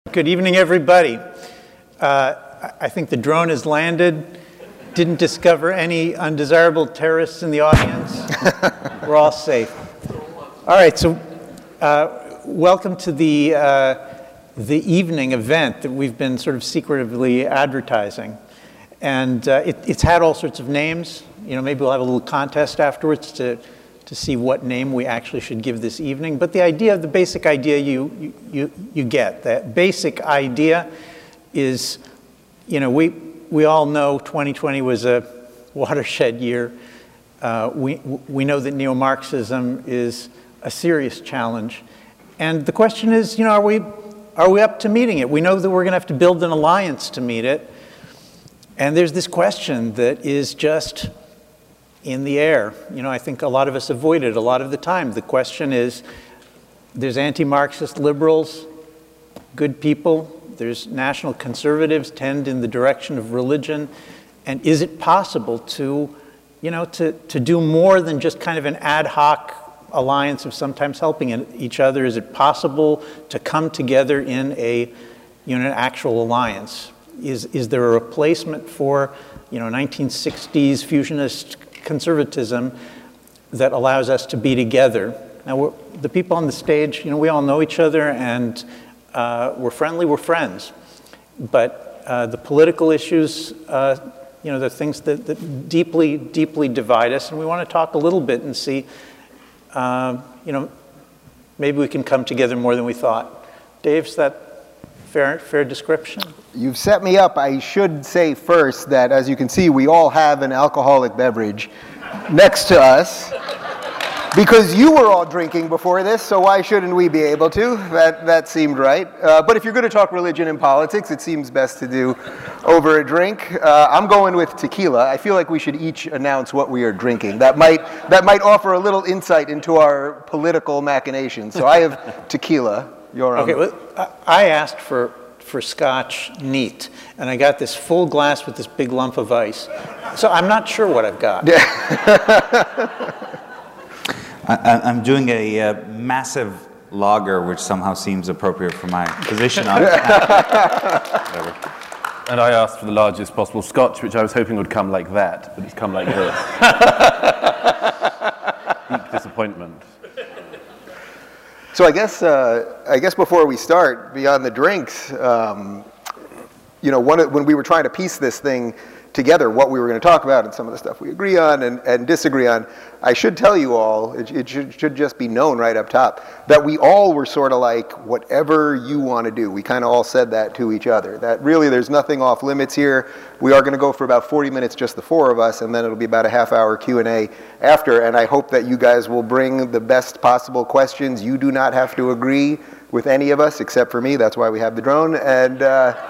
Good evening, everybody. I think the drone has landed. Didn't discover any undesirable terrorists in the audience. We're all safe. All right, so welcome to the evening event that we've been sort of secretively advertising. And it's had all sorts of names. You know, maybe we'll have a little contest afterwards to see what name we actually should give this evening. But the idea, the basic idea you get. That basic idea is, you know, we all know 2020 was a watershed year. We know that neo-Marxism is a serious challenge. And the question is, you know, are we up to meeting it? We know that we're going to have to build an alliance to meet it. And there's this question that is just in the air. You know, I think a lot of us avoid it a lot of the time. The question is, there's anti-Marxist liberals, good people. There's national conservatives tend in the direction of religion. And is it possible to, you know, to do more than just kind of an ad hoc alliance of sometimes helping each other? Is it possible to come together in a, you know, an actual alliance? Is there a replacement for, you know, 1960s fusionist conservatism that allows us to be together? Now, the people on the stage, you know, we all know each other, and we're friendly, we're friends. But the political issues, you know, the things that deeply, deeply divide us, and we want to talk a little bit and see, you know, maybe we can come together more than we thought. Dave, is that fair description? You've set me up. I should say first that, as you can see, we all have an alcoholic beverage next to us because you were all drinking before this, so why shouldn't we be able to? That seemed right. But if you're going to talk religion and politics, it seems best to do over a drink. I'm going with tequila. I feel like we should each announce what we are drinking. That might offer a little insight into our political machinations. So I have tequila. You're on. Okay, well, I asked for Scotch neat, and I got this full glass with this big lump of ice. So I'm not sure what I've got. I'm doing a massive lager, which somehow seems appropriate for my position on it. And I asked for the largest possible Scotch, which I was hoping would come like that, but it's come like this. Deep disappointment. So I guess before we start, beyond the drinks, you know, when we were trying to piece this thing together, what we were going to talk about and some of the stuff we agree on and disagree on, I should tell you all, it should just be known right up top, that we all were sort of like, whatever you want to do. We kind of all said that to each other, that really there's nothing off limits here. We are going to go for about 40 minutes, just the four of us, and then it'll be about a half-hour Q&A after, and I hope that you guys will bring the best possible questions. You do not have to agree with any of us, except for me. That's why we have the drone, and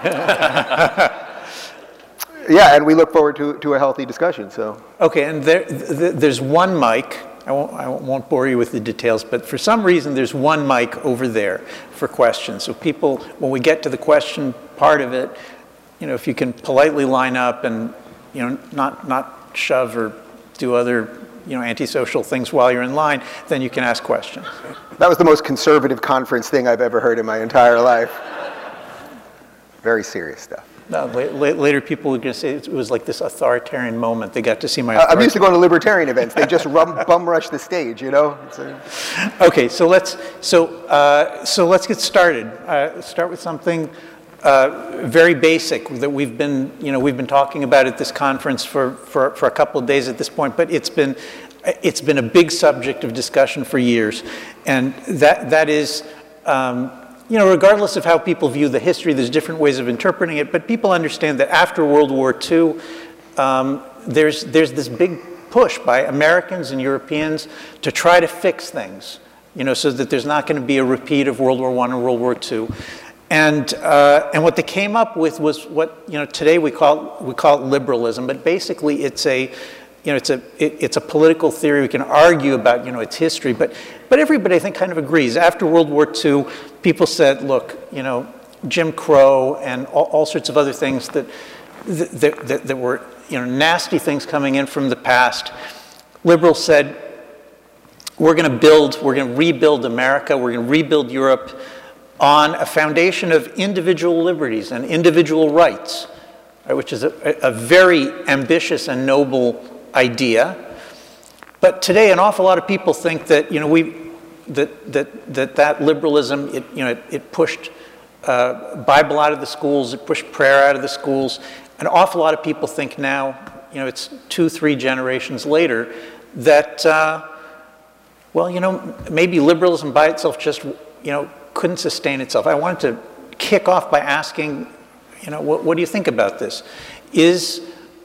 yeah, and we look forward to a healthy discussion. So okay, and there's one mic. I won't bore you with the details, but for some reason there's one mic over there for questions. So people, when we get to the question part of it, you know, if you can politely line up and, you know, not shove or do other, you know, antisocial things while you're in line, then you can ask questions. That was the most conservative conference thing I've ever heard in my entire life. Very serious stuff. No, later people were going to say it was like this authoritarian moment. They got to see my I'm used to going to libertarian events. They just bum rush the stage, you know? Okay, so let's get started. Start with something very basic that we've been talking about at this conference for a couple of days at this point, but it's been a big subject of discussion for years, and that is, you know, regardless of how people view the history, there's different ways of interpreting it, but people understand that after World War II, there's this big push by Americans and Europeans to try to fix things, you know, so that there's not going to be a repeat of World War I or World War II. And what they came up with was what, you know, today we call it liberalism, but basically it's a political theory. We can argue about, you know, its history, but everybody, I think, kind of agrees. After World War II, people said, look, you know, Jim Crow and all sorts of other things that were, you know, nasty things coming in from the past. Liberals said, we're going to rebuild America, we're going to rebuild Europe on a foundation of individual liberties and individual rights, right, which is a very ambitious and noble idea. But today, an awful lot of people think that, you know, that liberalism, it pushed Bible out of the schools, it pushed prayer out of the schools. An awful lot of people think now, you know, it's 2-3 generations later, that, well, you know, maybe liberalism by itself just, you know, couldn't sustain itself. I wanted to kick off by asking, you know, what do you think about this? Is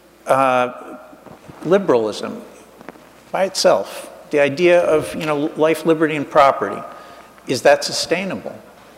liberalism by itself, the idea of, you know, life, liberty, and property, is that sustainable?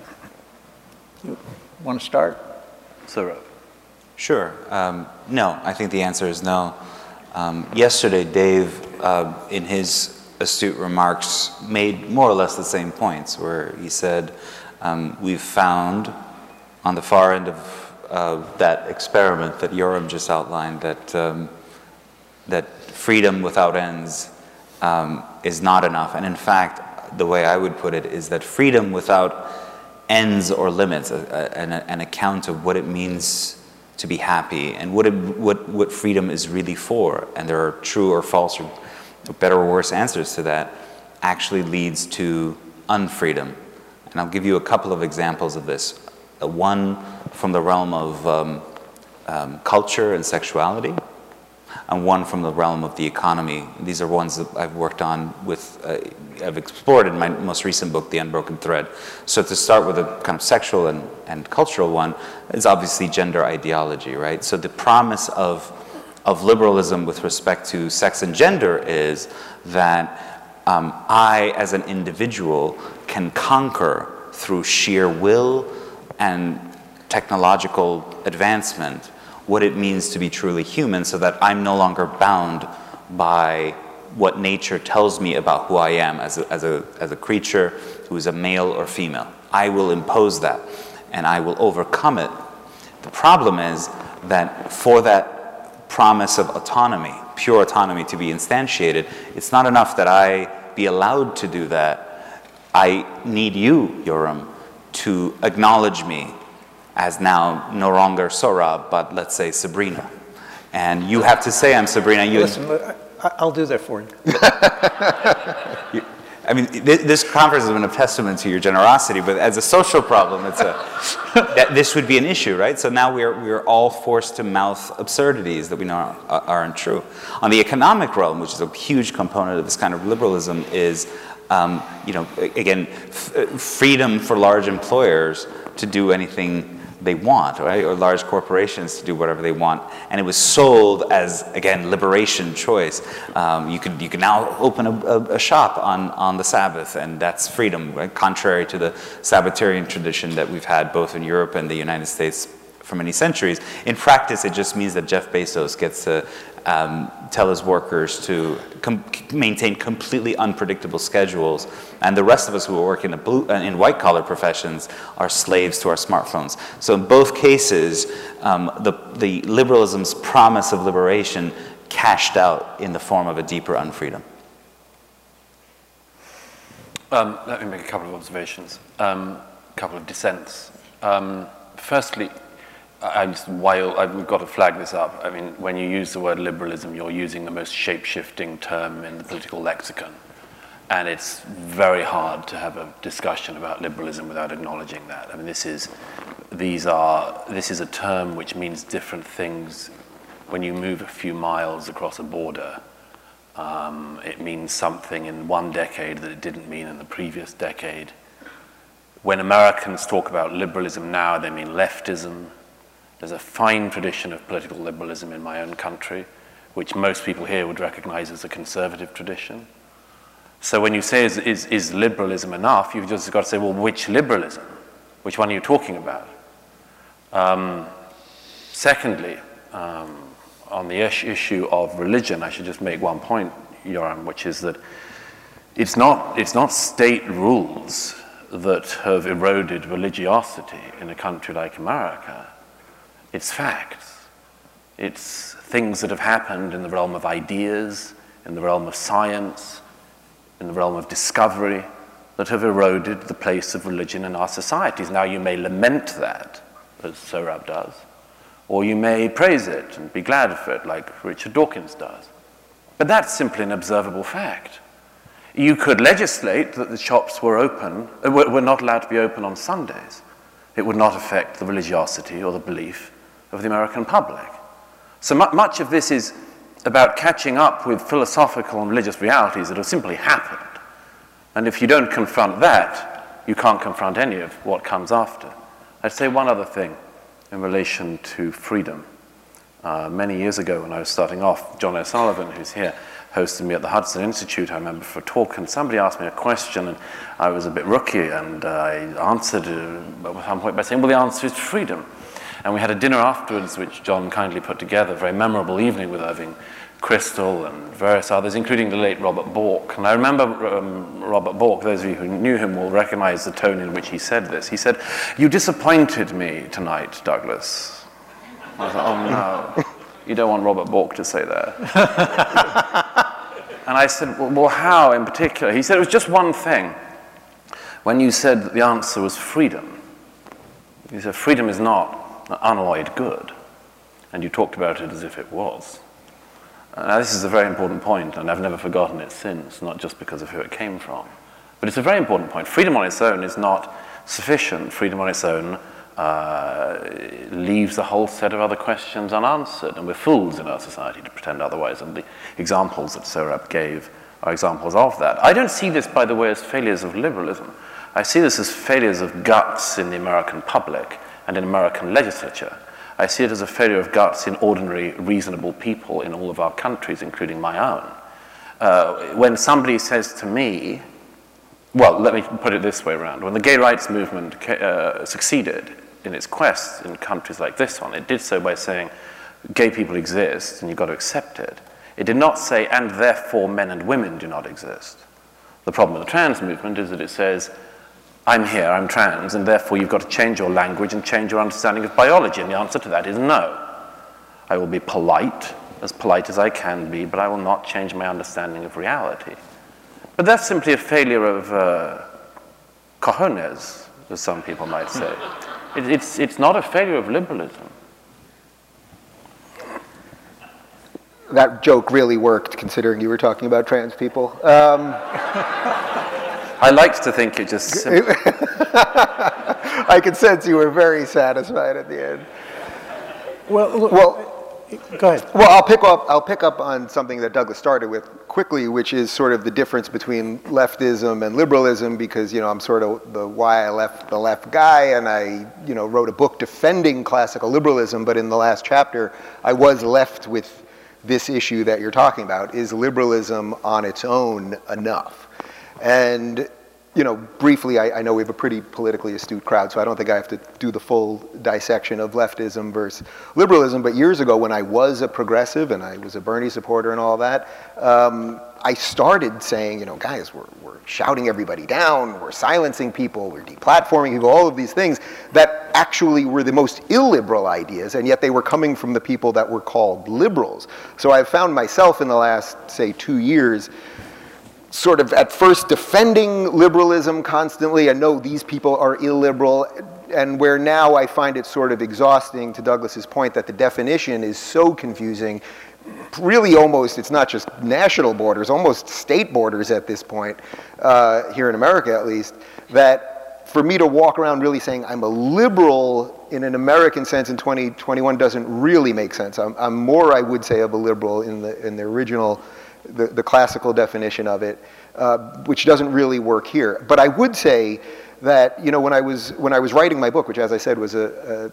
You want to start? Saurav. Sure. No, I think the answer is no. Yesterday, Dave, in his astute remarks, made more or less the same points, where he said, we've found on the far end of that experiment that Yoram just outlined that, that freedom without ends is not enough. And in fact, the way I would put it is that freedom without ends or limits, an account of what it means to be happy and what freedom is really for, and there are true or false or better or worse answers to that, actually leads to unfreedom. And I'll give you a couple of examples of this. One from the realm of culture and sexuality, and one from the realm of the economy. These are ones that I've worked on with, I've explored in my most recent book, The Unbroken Thread. So to start with a kind of sexual and cultural one, is obviously gender ideology, right? So the promise of liberalism with respect to sex and gender is that I, as an individual, can conquer through sheer will and technological advancement what it means to be truly human, so that I'm no longer bound by what nature tells me about who I am as a creature who is a male or female. I will impose that, and I will overcome it. The problem is that for that promise of autonomy, pure autonomy, to be instantiated, it's not enough that I be allowed to do that. I need you, Yoram, to acknowledge me as now no longer Saurav, but let's say Sabrina. And you have to say I'm Sabrina. Listen, I'll do that for you. I mean, this conference has been a testament to your generosity, but as a social problem, it's this would be an issue, right? So now we're all forced to mouth absurdities that we know aren't true. On the economic realm, which is a huge component of this kind of liberalism, is, you know, again, freedom for large employers to do anything they want, right? Or large corporations to do whatever they want. And it was sold as, again, liberation choice. You can now open a shop on the Sabbath, and that's freedom, right? Contrary to the Sabbatarian tradition that we've had both in Europe and the United States for many centuries. In practice, it just means that Jeff Bezos gets to tell his workers to maintain completely unpredictable schedules, and the rest of us who work in white-collar professions are slaves to our smartphones. So in both cases, the liberalism's promise of liberation cashed out in the form of a deeper unfreedom. Let me make a couple of observations, a couple of dissents. Firstly, we've got to flag this up. I mean, when you use the word liberalism, you're using the most shape-shifting term in the political lexicon. And it's very hard to have a discussion about liberalism without acknowledging that. I mean, this is a term which means different things when you move a few miles across a border. It means something in one decade that it didn't mean in the previous decade. When Americans talk about liberalism now, they mean leftism. There's a fine tradition of political liberalism in my own country, which most people here would recognize as a conservative tradition. So when you say, is liberalism enough, you've just got to say, well, which liberalism? Which one are you talking about? Secondly, on the issue of religion, I should just make one point, Yoram, which is that it's not state rules that have eroded religiosity in a country like America. It's facts. It's things that have happened in the realm of ideas, in the realm of science, in the realm of discovery, that have eroded the place of religion in our societies. Now, you may lament that, as Sohrab does, or you may praise it and be glad of it, like Richard Dawkins does. But that's simply an observable fact. You could legislate that the shops were not allowed to be open on Sundays. It would not affect the religiosity or the belief of the American public. So much of this is about catching up with philosophical and religious realities that have simply happened. And if you don't confront that, you can't confront any of what comes after. I'd say one other thing in relation to freedom. Many years ago when I was starting off, John O'Sullivan, who's here, hosted me at the Hudson Institute, I remember, for a talk, and somebody asked me a question, and I was a bit rookie, and I answered at some point by saying, well, the answer is freedom. And we had a dinner afterwards, which John kindly put together, a very memorable evening with Irving Kristol and various others, including the late Robert Bork. And I remember Robert Bork, those of you who knew him will recognize the tone in which he said this. He said, "You disappointed me tonight, Douglas." I thought, oh no, you don't want Robert Bork to say that. And I said, well, how in particular? He said, it was just one thing. When you said that the answer was freedom, he said, freedom is not an unalloyed good. And you talked about it as if it was. Now, this is a very important point, and I've never forgotten it since, not just because of who it came from. But it's a very important point. Freedom on its own is not sufficient. Freedom on its own leaves a whole set of other questions unanswered, and we're fools in our society to pretend otherwise, and the examples that Sohrab gave are examples of that. I don't see this, by the way, as failures of liberalism. I see this as failures of guts in the American public and in American legislature. I see it as a failure of guts in ordinary, reasonable people in all of our countries, including my own. When somebody says to me, well, let me put it this way around. When the gay rights movement succeeded in its quest in countries like this one, it did so by saying, gay people exist and you've got to accept it. It did not say, and therefore men and women do not exist. The problem with the trans movement is that it says, I'm here, I'm trans, and therefore you've got to change your language and change your understanding of biology. And the answer to that is no. I will be polite as I can be, but I will not change my understanding of reality. But that's simply a failure of cojones, as some people might say. It's not a failure of liberalism. That joke really worked, considering you were talking about trans people. I liked to think it just simply... I could sense you were very satisfied at the end. Well, go ahead. Well, I'll pick up on something that Douglas started with quickly, which is sort of the difference between leftism and liberalism, because, you know, I'm sort of the why I left the left guy, and I, you know, wrote a book defending classical liberalism, but in the last chapter, I was left with this issue that you're talking about. Is liberalism on its own enough? And, you know, briefly, I know we have a pretty politically astute crowd, so I don't think I have to do the full dissection of leftism versus liberalism, but years ago when I was a progressive and I was a Bernie supporter and all that, I started saying, you know, guys, we're shouting everybody down, we're silencing people, we're deplatforming people, all of these things that actually were the most illiberal ideas, and yet they were coming from the people that were called liberals. So I've found myself in the last, say, 2 years, sort of at first defending liberalism constantly, and no, these people are illiberal, and where now I find it sort of exhausting, to Douglas's point, that the definition is so confusing, really almost, it's not just national borders, almost state borders at this point, here in America at least, that for me to walk around really saying I'm a liberal in an American sense in 2021 doesn't really make sense. I'm more, I would say, of a liberal in the original, the classical definition of it, which doesn't really work here. But I would say that, you know, when I was writing my book, which, as I said, was a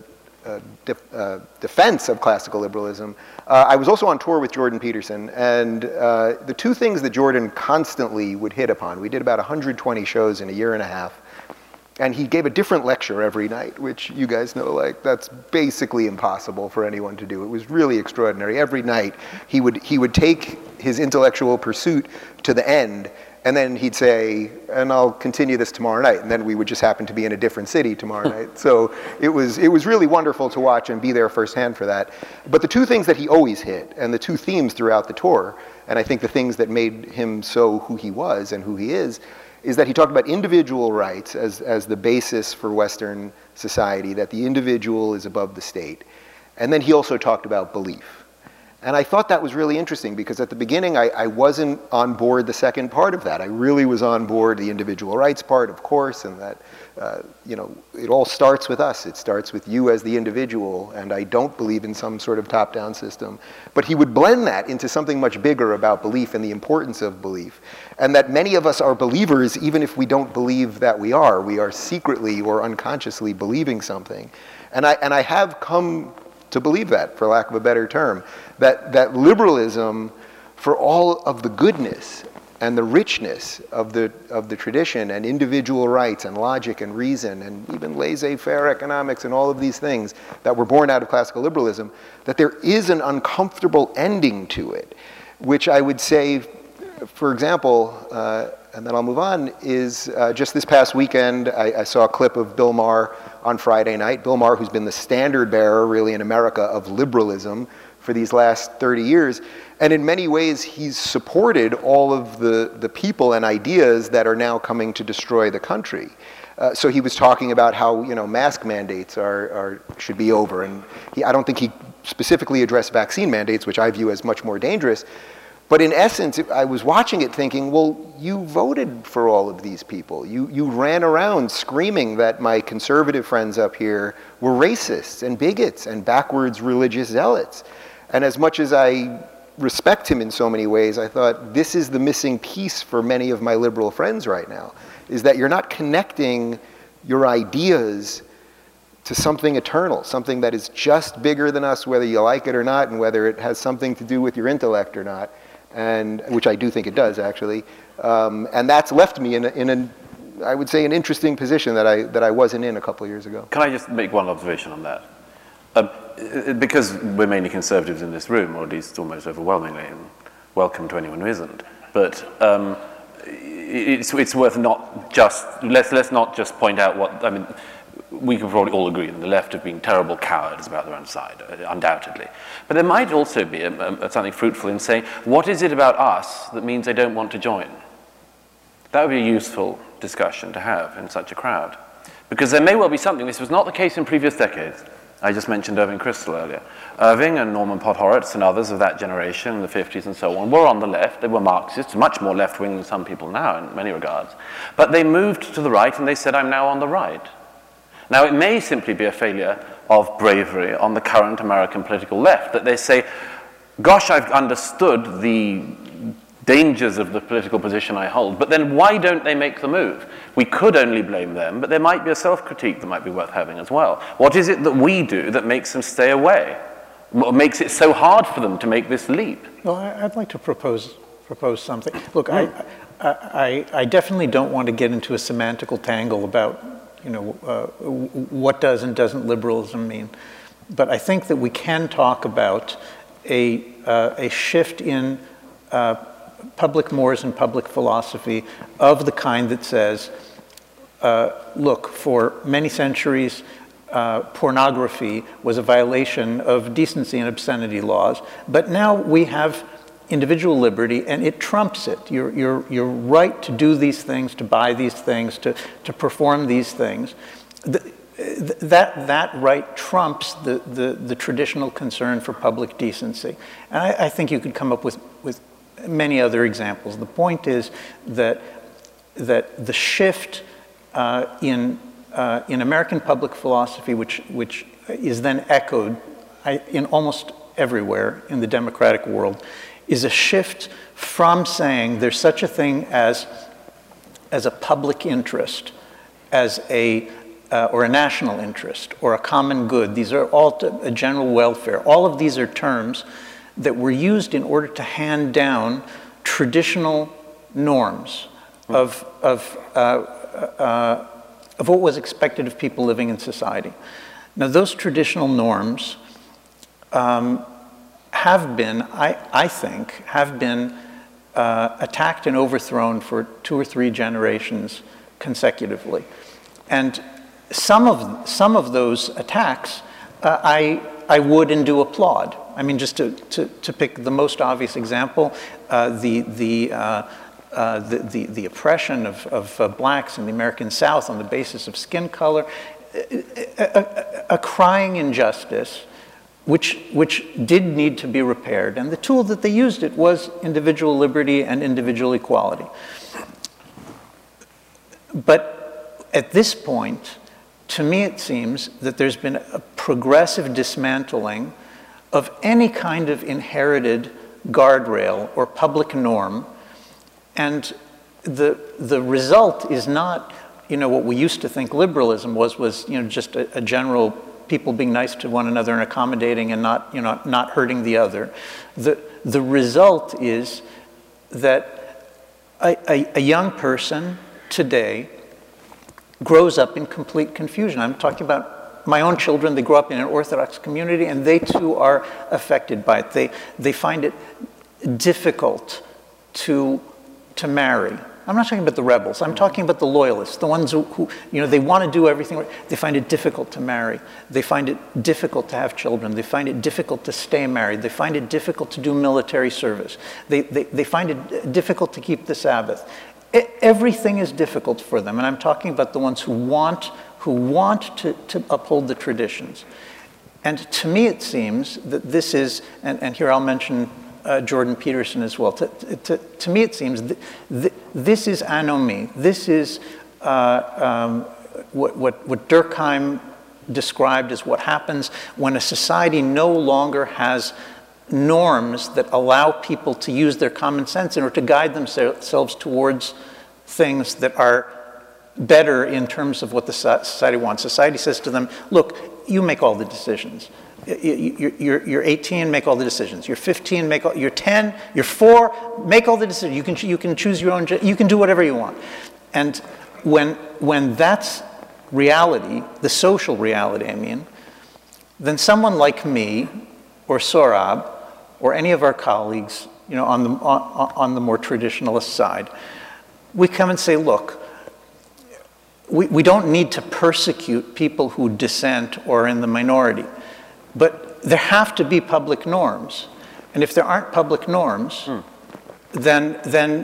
defense of classical liberalism, I was also on tour with Jordan Peterson, and the two things that Jordan constantly would hit upon, we did about 120 shows in a year and a half, and he gave a different lecture every night, which you guys know, like, that's basically impossible for anyone to do. It was really extraordinary. Every night he would take his intellectual pursuit to the end, and then he'd say, and I'll continue this tomorrow night, and then we would just happen to be in a different city tomorrow night. So it was really wonderful to watch and be there firsthand for that. But the two things that he always hit, and the two themes throughout the tour, and I think the things that made him so who he was and who he is is that he talked about individual rights as the basis for Western society, that the individual is above the state. And then he also talked about belief. And I thought that was really interesting because at the beginning I wasn't on board the second part of that. I really was on board the individual rights part, of course, and that you know, it all starts with us. It starts with you as the individual, and I don't believe in some sort of top-down system. But he would blend that into something much bigger about belief and the importance of belief, and that many of us are believers even if we don't believe that we are. We are secretly or unconsciously believing something. And I have come to believe that, for lack of a better term, that liberalism, for all of the goodness and the richness of the tradition and individual rights and logic and reason and even laissez-faire economics and all of these things that were born out of classical liberalism, that there is an uncomfortable ending to it, which I would say, for example, and then I'll move on, is just this past weekend, I saw a clip of Bill Maher on Friday night. Bill Maher, who's been the standard bearer, really, in America of liberalism for these last 30 years. And in many ways, he's supported all of the people and ideas that are now coming to destroy the country. So he was talking about how, you know, mask mandates should be over. And I don't think he specifically addressed vaccine mandates, which I view as much more dangerous. But in essence, I was watching it thinking, well, you voted for all of these people. You ran around screaming that my conservative friends up here were racists and bigots and backwards religious zealots. And as much as I respect him in so many ways, I thought this is the missing piece for many of my liberal friends right now, is that you're not connecting your ideas to something eternal, something that is just bigger than us, whether you like it or not, and whether it has something to do with your intellect or not. And which I do think it does, actually, and that's left me in I would say, an interesting position that I wasn't in a couple of years ago. Can I just make one observation on that? Because we're mainly conservatives in this room, or at least almost overwhelmingly, and welcome to anyone who isn't. But it's worth not just let's not just point out what I mean. We can probably all agree that the left have been terrible cowards about their own side, undoubtedly. But there might also be something fruitful in saying, what is it about us that means they don't want to join? That would be a useful discussion to have in such a crowd. Because there may well be something. This was not the case in previous decades. I just mentioned Irving Kristol earlier. Irving and Norman Podhoretz and others of that generation in the 50s and so on were on the left. They were Marxists, much more left-wing than some people now in many regards. But they moved to the right and they said, I'm now on the right. Now, it may simply be a failure of bravery on the current American political left, that they say, gosh, I've understood the dangers of the political position I hold, but then why don't they make the move? We could only blame them, but there might be a self-critique that might be worth having as well. What is it that we do that makes them stay away? What makes it so hard for them to make this leap? Well, I'd like to propose something. Look, I definitely don't want to get into a semantical tangle about what does and doesn't liberalism mean. But I think that we can talk about a shift in public mores and public philosophy of the kind that says, look, for many centuries, pornography was a violation of decency and obscenity laws, but now we have individual liberty, and it trumps it. Your right to do these things, to buy these things, to perform these things, that right trumps the traditional concern for public decency. And I think you could come up with many other examples. The point is that the shift in American public philosophy, which is then echoed in almost everywhere in the democratic world, is a shift from saying there's such a thing as a public interest, as or a national interest, or a common good. These are all a general welfare. All of these are terms that were used in order to hand down traditional norms of what was expected of people living in society. Now, those traditional norms have been, I think, attacked and overthrown for 2 or 3 generations consecutively. And some of those attacks, I would and do applaud. I mean, just to pick the most obvious example, the the oppression of blacks in the American South on the basis of skin color, a crying injustice which did need to be repaired. And the tool that they used it was individual liberty and individual equality. But at this point, to me it seems that there's been a progressive dismantling of any kind of inherited guardrail or public norm. And the result is not, what we used to think liberalism was just a general people being nice to one another and accommodating and not hurting the other. The result is that a young person today grows up in complete confusion. I'm talking about my own children. They grow up in an Orthodox community, and they too are affected by it. They find it difficult to marry. I'm not talking about the rebels. I'm talking about the loyalists, the ones who they want to do everything right. They find it difficult to marry. They find it difficult to have children. They find it difficult to stay married. They find it difficult to do military service. They find it difficult to keep the Sabbath. Everything is difficult for them, and I'm talking about the ones who want to uphold the traditions. And to me it seems that this is, and here I'll mention Jordan Peterson as well. To me, it seems this is anomie. This is what Durkheim described as what happens when a society no longer has norms that allow people to use their common sense in order to guide themselves towards things that are better in terms of what the society wants. Society says to them, look, you make all the decisions. You're 18, make all the decisions. You're 15, you're 10, you're 4, make all the decisions. You can choose your own, you can do whatever you want. And when that's reality, the social reality, I mean, then someone like me or Sorab or any of our colleagues, on the more traditionalist side, we come and say, look, we don't need to persecute people who dissent or are in the minority. But there have to be public norms, and if there aren't public norms, then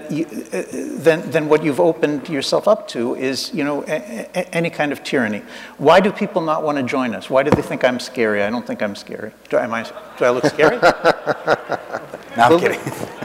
what you've opened yourself up to is any kind of tyranny. Why do people not want to join us? Why do they think I'm scary? I don't think I'm scary. Do I look scary? No, I'm kidding.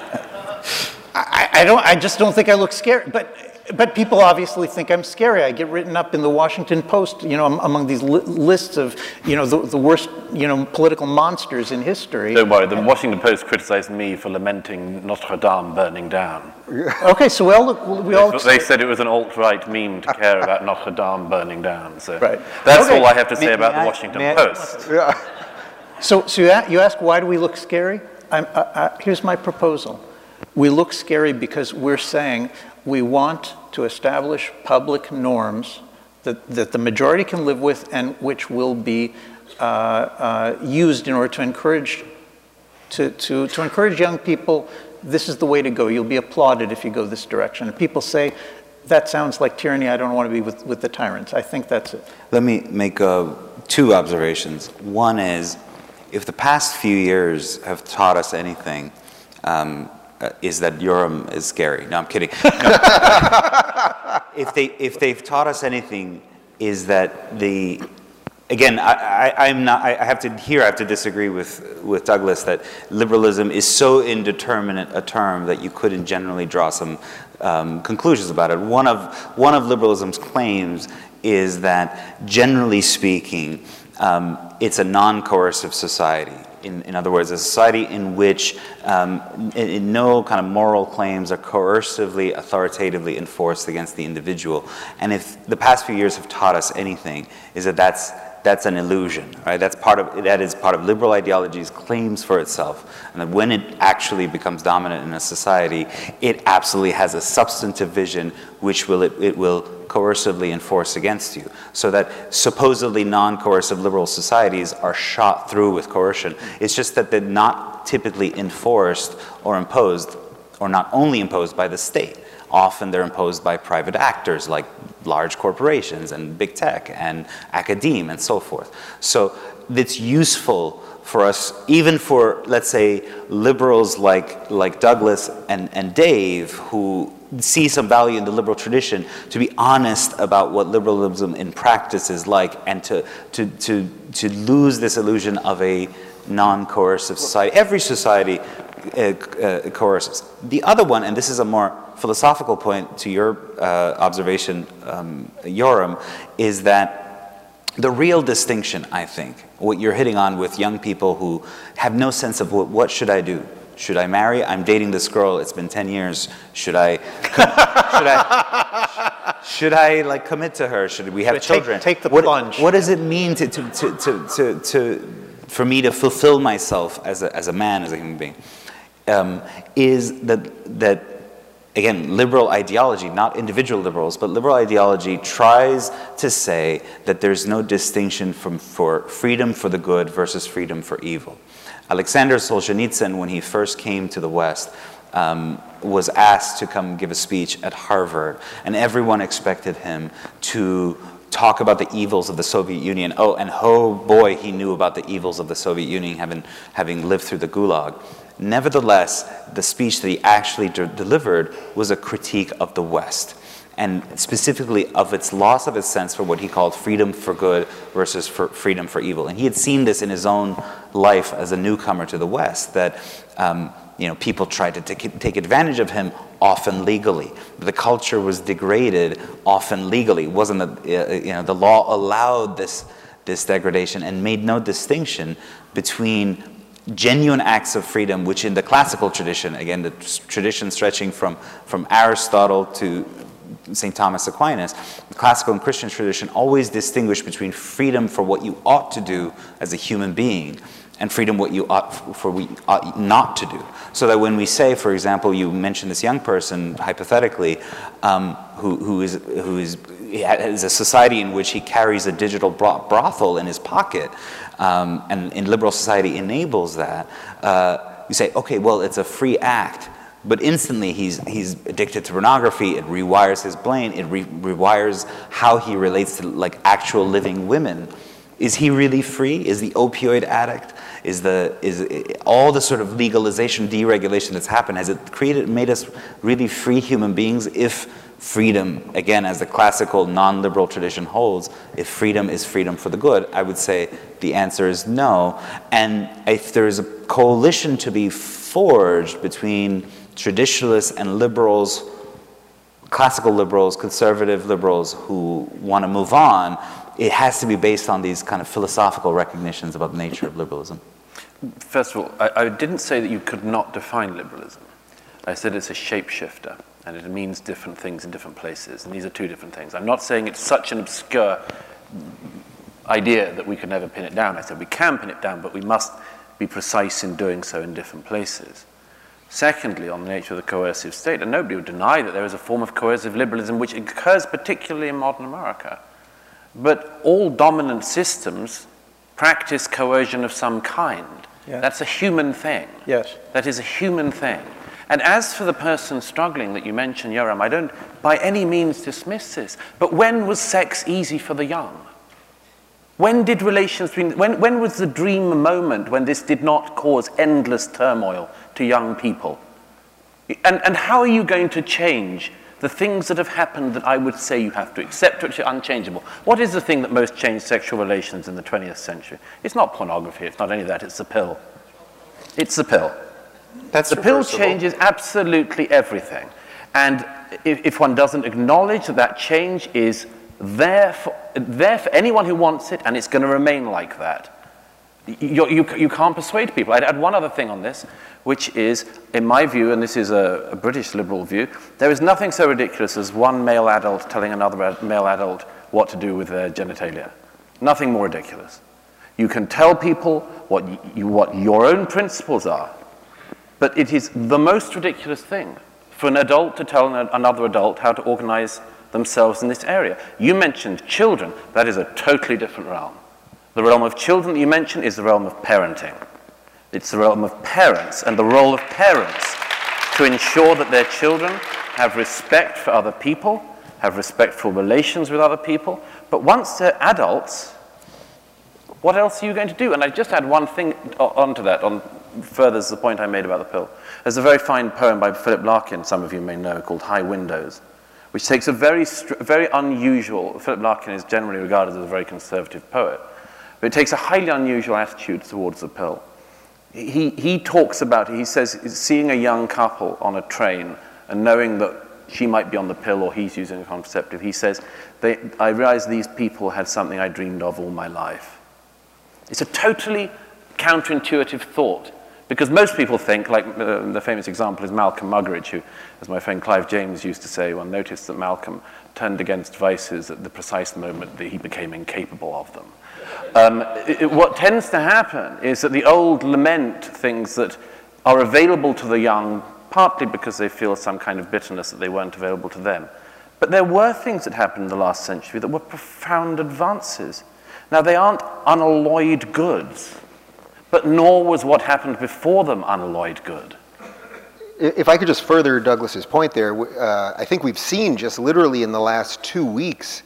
I just don't think I look scary. But people obviously think I'm scary. I get written up in the Washington Post, among these lists of, the worst, political monsters in history. Don't worry, the Washington Post criticized me for lamenting Notre Dame burning down. Okay, so They said it was an alt-right meme to care about Notre Dame burning down. So right. That's all I have to say about the Washington Post. Yeah. So you ask, why do we look scary? Here's my proposal. We look scary because we're saying we want to establish public norms that the majority can live with and which will be used in order to encourage young people. This is the way to go. You'll be applauded if you go this direction. And people say, that sounds like tyranny. I don't want to be with the tyrants. I think that's it. Let me make 2 observations. One is, if the past few years have taught us anything, is that Yoram is scary. No, I'm kidding. No. If they've taught us anything, is that again, I have to disagree with Douglas that liberalism is so indeterminate a term that you couldn't generally draw some conclusions about it. One of liberalism's claims is that, generally speaking, it's a non-coercive society. In other words, a society in which no kind of moral claims are coercively, authoritatively enforced against the individual. And if the past few years have taught us anything, is that that's an illusion, right? That is part of liberal ideology's claims for itself. And that when it actually becomes dominant in a society, it absolutely has a substantive vision which it will coercively enforce against you. So that supposedly non-coercive liberal societies are shot through with coercion. It's just that they're not typically enforced or imposed, or not only imposed by the state often they're imposed by private actors like large corporations and big tech and academe and so forth. So it's useful for us, even for, let's say, liberals like Douglas and Dave, who see some value in the liberal tradition, to be honest about what liberalism in practice is like, and to lose this illusion of a non-coercive society. Every society coerces. The other one, and this is a more philosophical point to your observation, Yoram, is that the real distinction, I think, what you're hitting on with young people who have no sense of what should I do? Should I marry? I'm dating this girl. It's been 10 years. Should I like commit to her? Should we have children? Take the plunge. What does it mean for me to fulfill myself as a man, as a human being? Is that again, liberal ideology, not individual liberals, but liberal ideology tries to say that there's no distinction for freedom for the good versus freedom for evil. Alexander Solzhenitsyn, when he first came to the West, was asked to come give a speech at Harvard, and everyone expected him to talk about the evils of the Soviet Union. Oh boy, he knew about the evils of the Soviet Union, having lived through the Gulag. Nevertheless, the speech that he actually delivered was a critique of the West, and specifically of its loss of its sense for what he called freedom for good versus for freedom for evil. And he had seen this in his own life as a newcomer to the West, that people tried to take advantage of him, often legally. The culture was degraded, often legally. It wasn't the law allowed this degradation and made no distinction between genuine acts of freedom, which in the classical tradition, again, the tradition stretching from Aristotle to St. Thomas Aquinas, the classical and Christian tradition always distinguish between freedom for what you ought to do as a human being and freedom what you ought not to do. So that when we say, for example, you mentioned this young person, hypothetically, who is a society in which he carries a digital brothel in his pocket, and in liberal society enables that, you say, okay, well, it's a free act, but instantly he's addicted to pornography. It rewires his brain. It rewires how he relates to like actual living women. Is he really free? Is the opioid addict? Is all the sort of legalization, deregulation that's happened, has it made us really free human beings? If freedom, again, as the classical non-liberal tradition holds, if freedom is freedom for the good, I would say the answer is no. And if there is a coalition to be forged between traditionalists and liberals, classical liberals, conservative liberals who want to move on, it has to be based on these kind of philosophical recognitions about the nature of liberalism. First of all, I didn't say that you could not define liberalism. I said it's a shapeshifter, and it means different things in different places, and these are two different things. I'm not saying it's such an obscure idea that we can never pin it down. I said we can pin it down, but we must be precise in doing so in different places. Secondly, on the nature of the coercive state, and nobody would deny that there is a form of coercive liberalism which occurs particularly in modern America. But all dominant systems practice coercion of some kind. Yeah. That's a human thing. Yes. That is a human thing. And as for the person struggling that you mentioned, Yoram, I don't by any means dismiss this. But when was sex easy for the young? When did relations between, when was the dream moment when this did not cause endless turmoil to young people? And how are you going to change the things that have happened that I would say you have to accept, which are unchangeable? What is the thing that most changed sexual relations in the 20th century? It's not pornography, it's not any of that, it's the pill. It's the pill. That's the pill changes absolutely everything. And if one doesn't acknowledge that that change is there for anyone who wants it, and it's going to remain like that, you can't persuade people. I'd add one other thing on this, which is, in my view, and this is a British liberal view, there is nothing so ridiculous as one male adult telling another male adult what to do with their genitalia. Nothing more ridiculous. You can tell people what your own principles are, but it is the most ridiculous thing for an adult to tell another adult how to organize themselves in this area. You mentioned children. That is a totally different realm. The realm of children that you mentioned is the realm of parenting. It's the realm of parents and the role of parents to ensure that their children have respect for other people, have respectful relations with other people. But once they're adults, what else are you going to do? And I just add one thing onto that, furthers the point I made about the pill. There's a very fine poem by Philip Larkin, some of you may know, called High Windows, which takes a very unusual, Philip Larkin is generally regarded as a very conservative poet, but it takes a highly unusual attitude towards the pill. He talks about it, he says, seeing a young couple on a train and knowing that she might be on the pill or he's using a contraceptive, he says, I realized these people had something I dreamed of all my life. It's a totally counterintuitive thought, because most people think, like the famous example is Malcolm Muggeridge, who, as my friend Clive James used to say, one noticed that Malcolm turned against vices at the precise moment that he became incapable of them. What tends to happen is that the old lament things that are available to the young, partly because they feel some kind of bitterness that they weren't available to them. But there were things that happened in the last century that were profound advances. Now, they aren't unalloyed goods, but nor was what happened before them unalloyed good. If I could just further Douglas's point there, I think we've seen just literally in the last 2 weeks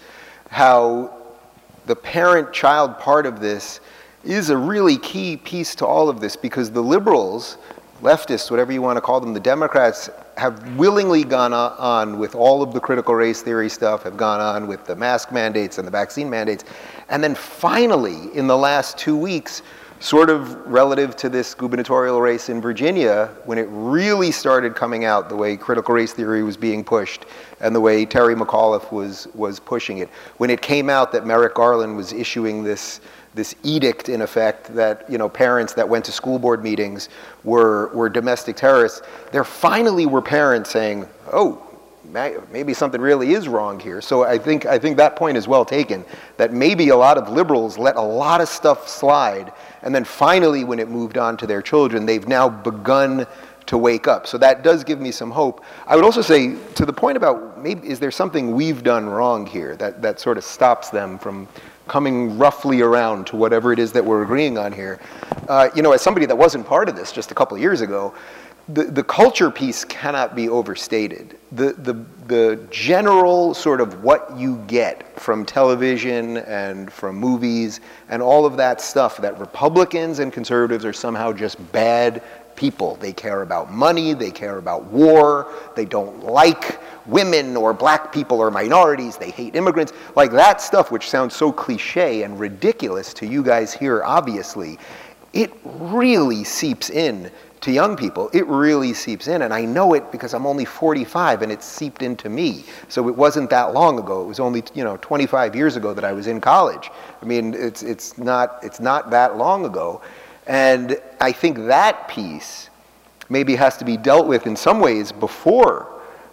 how the parent-child part of this is a really key piece to all of this, because the liberals, leftists, whatever you want to call them, the Democrats, have willingly gone on with all of the critical race theory stuff, have gone on with the mask mandates and the vaccine mandates, and then finally, in the last 2 weeks, sort of relative to this gubernatorial race in Virginia, when it really started coming out the way critical race theory was being pushed and the way Terry McAuliffe was pushing it, when it came out that Merrick Garland was issuing this edict, in effect, that parents that went to school board meetings were domestic terrorists, there finally were parents saying, oh, maybe something really is wrong here. So I think that point is well taken, that maybe a lot of liberals let a lot of stuff slide, and then finally when it moved on to their children, they've now begun to wake up. So that does give me some hope. I would also say, to the point about maybe is there something we've done wrong here that sort of stops them from coming roughly around to whatever it is that we're agreeing on here. As somebody that wasn't part of this just a couple of years ago, the culture piece cannot be overstated. The general sort of what you get from television and from movies and all of that stuff, that Republicans and conservatives are somehow just bad people. They care about money, they care about war, they don't like women or black people or minorities, they hate immigrants. Like that stuff, which sounds so cliche and ridiculous to you guys here, obviously, it really seeps in to young people. It really seeps in, and I know it because I'm only 45 and it seeped into me. So it wasn't that long ago. It was only 25 years ago that I was in college. I mean, it's not that long ago. And I think that piece maybe has to be dealt with in some ways before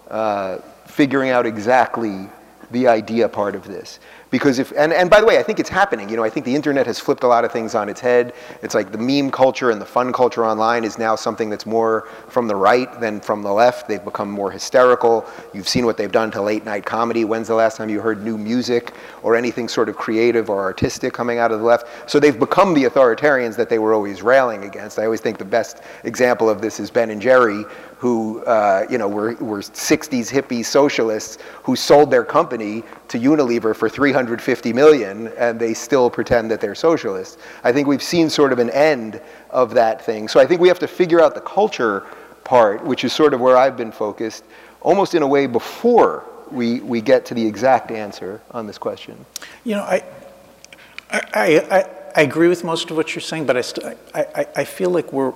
figuring out exactly the idea part of this. Because and by the way, I think it's happening. I think the internet has flipped a lot of things on its head. It's like the meme culture and the fun culture online is now something that's more from the right than from the left. They've become more hysterical. You've seen what they've done to late night comedy. When's the last time you heard new music or anything sort of creative or artistic coming out of the left? So they've become the authoritarians that they were always railing against. I always think the best example of this is Ben and Jerry, who were 60s hippie socialists who sold their company to Unilever for $350 million, and they still pretend that they're socialists. I think we've seen sort of an end of that thing. So I think we have to figure out the culture part, which is sort of where I've been focused, almost in a way before we get to the exact answer on this question. I agree with most of what you're saying, but I feel like we're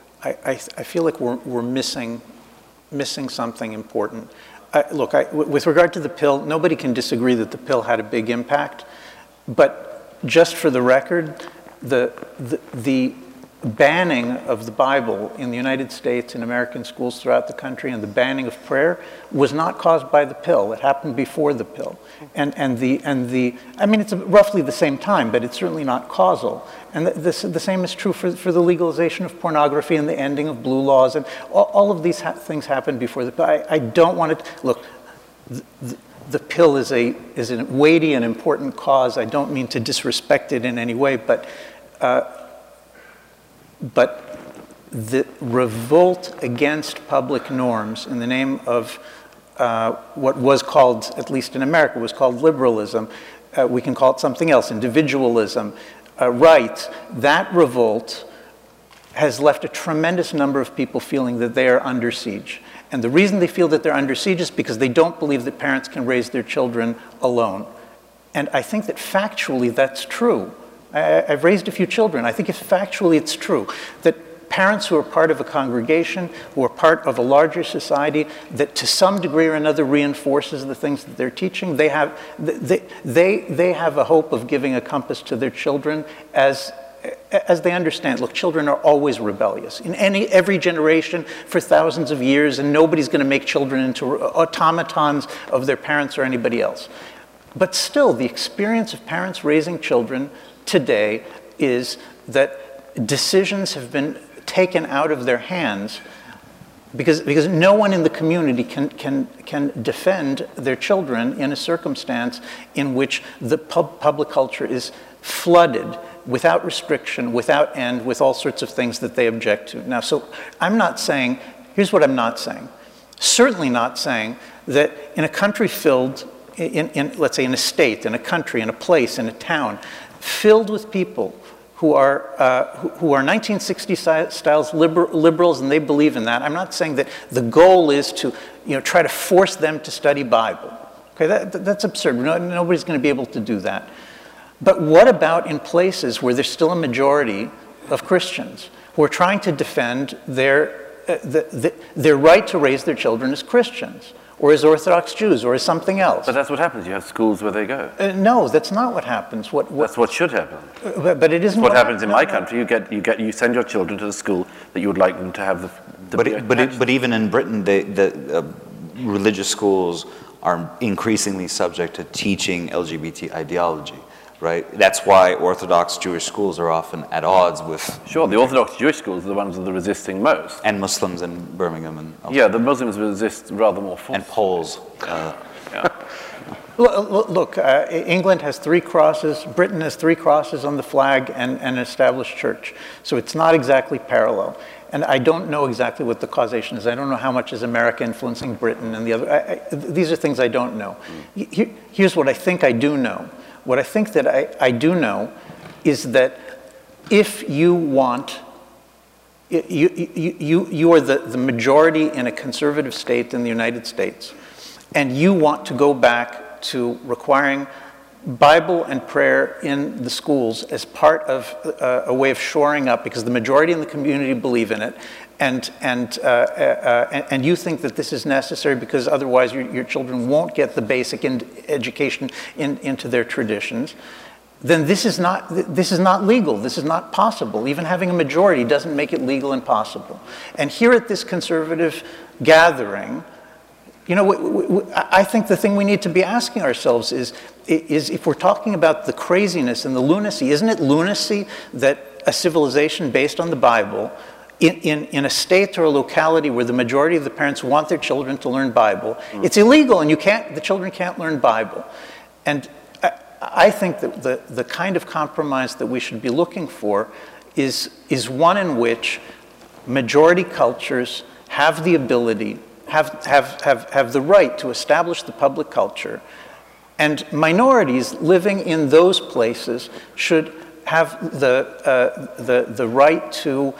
missing something important. With regard to the pill, nobody can disagree that the pill had a big impact. But just for the record, the banning of the Bible in the United States, in American schools throughout the country, and the banning of prayer was not caused by the pill. It happened before the pill. I mean, it's roughly the same time, but it's certainly not causal. And the same is true for the legalization of pornography and the ending of blue laws. And all of these things happened before the pill. I don't want it, look, the pill is a weighty and important cause. I don't mean to disrespect it in any way, but the revolt against public norms in the name of what was called, at least in America, was called liberalism. We can call it something else, individualism, rights. That revolt has left a tremendous number of people feeling that they are under siege. And the reason they feel that they're under siege is because they don't believe that parents can raise their children alone. And I think that factually that's true. I've raised a few children. I think if factually it's true that parents who are part of a congregation, who are part of a larger society, that to some degree or another reinforces the things that they're teaching, they have a hope of giving a compass to their children as they understand. Look, children are always rebellious in every generation for thousands of years, and nobody's going to make children into automatons of their parents or anybody else. But still, the experience of parents raising children today is that decisions have been taken out of their hands because no one in the community can defend their children in a circumstance in which the public culture is flooded without restriction, without end, with all sorts of things that they object to. Now, so I'm not saying, here's what I'm not saying. Certainly not saying that in a country filled, let's say in a state, in a country, in a place, in a town, filled with people who are 1960s styles liberals, and they believe in that. I'm not saying that the goal is to try to force them to study Bible. Okay, that's absurd. Nobody's going to be able to do that. But what about in places where there's still a majority of Christians who are trying to defend their right to raise their children as Christians, or as Orthodox Jews, or as something else? But that's what happens. You have schools where they go. No, that's not what happens. That's what should happen. But it isn't. What happens in my country. You send your children to the school that you would like them to have But even in Britain, the religious schools are increasingly subject to teaching LGBT ideology. Right? That's why Orthodox Jewish schools are often at odds with... Sure, the Orthodox Jewish schools are the ones that are resisting most. And Muslims in Birmingham. And yeah, the Muslims resist rather more forcefully. And Poles. Look, England has 3 crosses, Britain has 3 crosses on the flag and an established church. So it's not exactly parallel. And I don't know exactly what the causation is. I don't know how much is America influencing Britain and the other. These are things I don't know. Here's what I think I do know. What I think that I do know is that if you want, you are the majority in a conservative state in the United States, and you want to go back to requiring Bible and prayer in the schools as part of a way of shoring up, because the majority in the community believe in it, and you think that this is necessary because otherwise your children won't get the basic education into their traditions, then this is not legal. This is not possible. Even having a majority doesn't make it legal and possible. And here at this conservative gathering, I think the thing we need to be asking ourselves is if we're talking about the craziness and the lunacy, isn't it lunacy that a civilization based on the Bible, in a state or a locality where the majority of the parents want their children to learn Bible, it's illegal and the children can't learn Bible. And I think that the kind of compromise that we should be looking for is one in which majority cultures have the ability, have the right to establish the public culture, and minorities living in those places should have the right to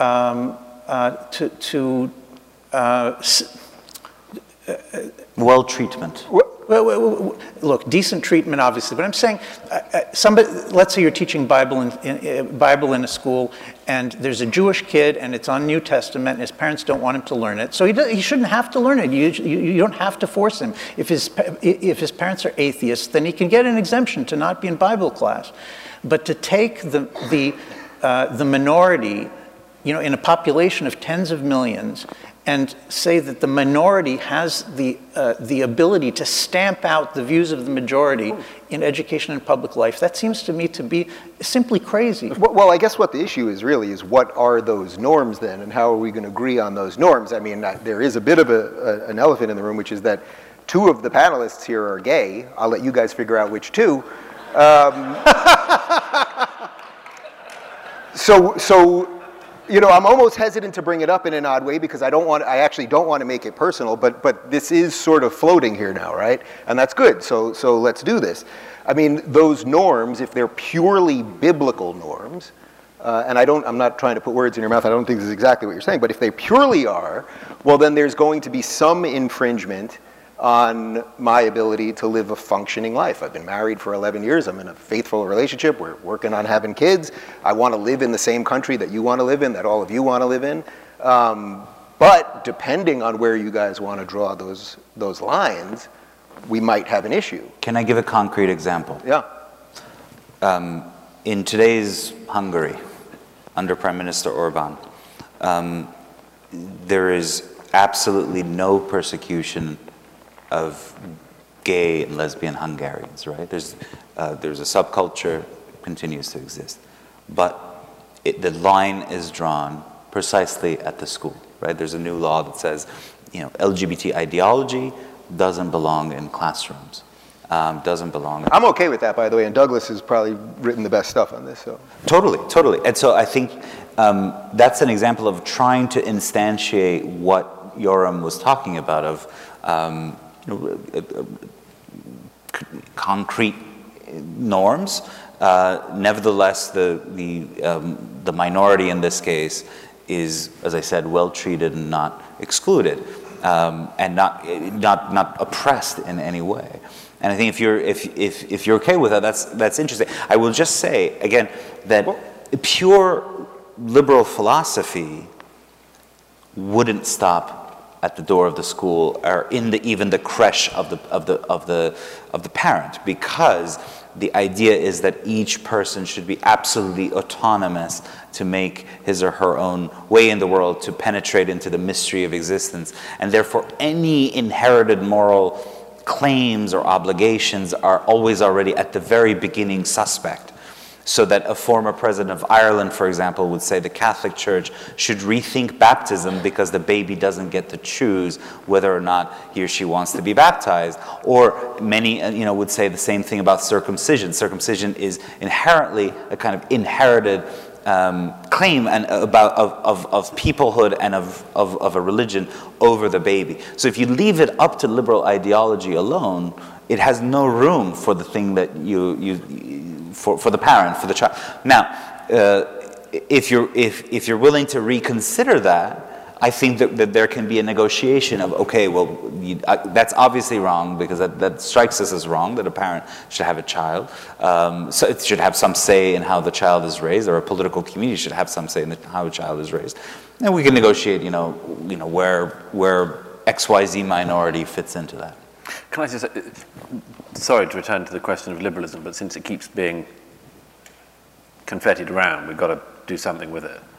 well treatment. Look, decent treatment, obviously, but I'm saying, let's say you're teaching Bible in a school, and there's a Jewish kid, and it's on New Testament, and his parents don't want him to learn it, so he shouldn't have to learn it. You don't have to force him. If his parents are atheists, then he can get an exemption to not be in Bible class. But to take the minority, in a population of tens of millions, and say that the minority has the ability to stamp out the views of the majority in education and public life, that seems to me to be simply crazy. Well, I guess what the issue is really is what are those norms then, and how are we going to agree on those norms? I mean, there is a bit of an elephant in the room, which is that 2 of the panelists here are gay. I'll let you guys figure out which 2. So You know, I'm almost hesitant to bring it up in an odd way because I actually don't want to make it personal, but this is sort of floating here now, right? And that's good, so let's do this. I mean, those norms, if they're purely biblical norms, and I'm not trying to put words in your mouth, I don't think this is exactly what you're saying, but if they purely are, well then there's going to be some infringement on my ability to live a functioning life. I've been married for 11 years. I'm in a faithful relationship. We're working on having kids. I want to live in the same country that you want to live in, that all of you want to live in. But depending on where you guys want to draw those lines, we might have an issue. Can I give a concrete example? Yeah. In today's Hungary, under Prime Minister Orban, there is absolutely no persecution of gay and lesbian Hungarians, right? There's a subculture, continues to exist. But the line is drawn precisely at the school, right? There's a new law that says, you know, LGBT ideology doesn't belong in classrooms, doesn't belong. I'm okay with that, by the way, and Douglas has probably written the best stuff on this, so. Totally. And so I think that's an example of trying to instantiate what Yoram was talking about of concrete norms. Nevertheless, the minority in this case is, as I said, well treated and not excluded, and not oppressed in any way. And I think if you're okay with that, that's interesting. I will just say again that pure liberal philosophy wouldn't stop at the door of the school or in even the creche of the parent, because the idea is that each person should be absolutely autonomous to make his or her own way in the world, to penetrate into the mystery of existence, and therefore any inherited moral claims or obligations are always already at the very beginning suspect. So that a former president of Ireland, for example, would say the Catholic Church should rethink baptism because the baby doesn't get to choose whether or not he or she wants to be baptized. Or many, would say the same thing about circumcision. Circumcision is inherently a kind of inherited claim and of peoplehood and of a religion over the baby. So if you leave it up to liberal ideology alone, it has no room for the thing that for the parent, for the child. Now, if you're willing to reconsider that, I think that there can be a negotiation of, okay, well, that's obviously wrong, because that strikes us as wrong, that a parent should have a child. So it should have some say in how the child is raised, or a political community should have some say in how a child is raised. And we can negotiate, where XYZ minority fits into that. Can I just say, sorry to return to the question of liberalism, but since it keeps being confettied around, we've got to do something with it.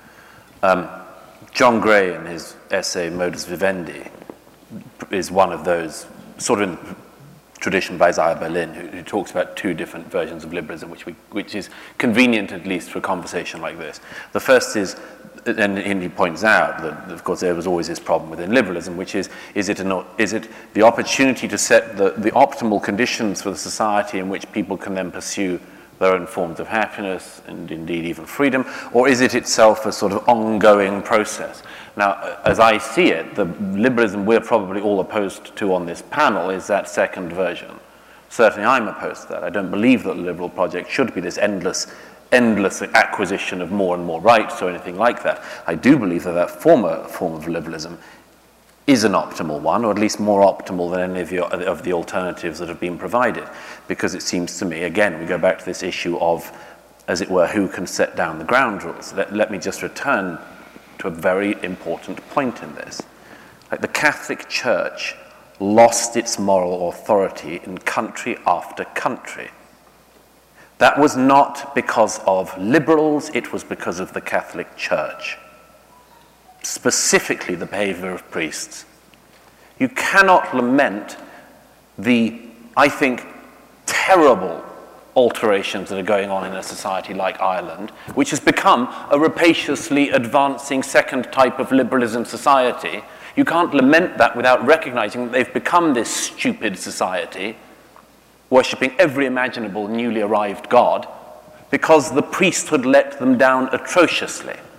John Gray, in his essay Modus Vivendi, is one of those, sort of in tradition by Isaiah Berlin, who talks about two different versions of liberalism, which is convenient, at least, for a conversation like this. The first is, and he points out that, of course, there was always this problem within liberalism, which is it the opportunity to set the optimal conditions for the society in which people can then pursue their own forms of happiness and indeed even freedom, or is it itself a sort of ongoing process? Now, as I see it, the liberalism we're probably all opposed to on this panel is that second version. Certainly I'm opposed to that. I don't believe that the liberal project should be this endless acquisition of more and more rights or anything like that. I do believe that former form of liberalism is an optimal one, or at least more optimal than any of the alternatives that have been provided. Because it seems to me, again, we go back to this issue of, as it were, who can set down the ground rules. Let me just return to a very important point in this. Like, the Catholic Church lost its moral authority in country after country. That was not because of liberals, it was because of the Catholic Church. Specifically the behavior of priests. You cannot lament the, I think, terrible alterations that are going on in a society like Ireland, which has become a rapaciously advancing second type of liberalism society. You can't lament that without recognizing that they've become this stupid society, worshipping every imaginable newly arrived god, because the priesthood let them down atrociously.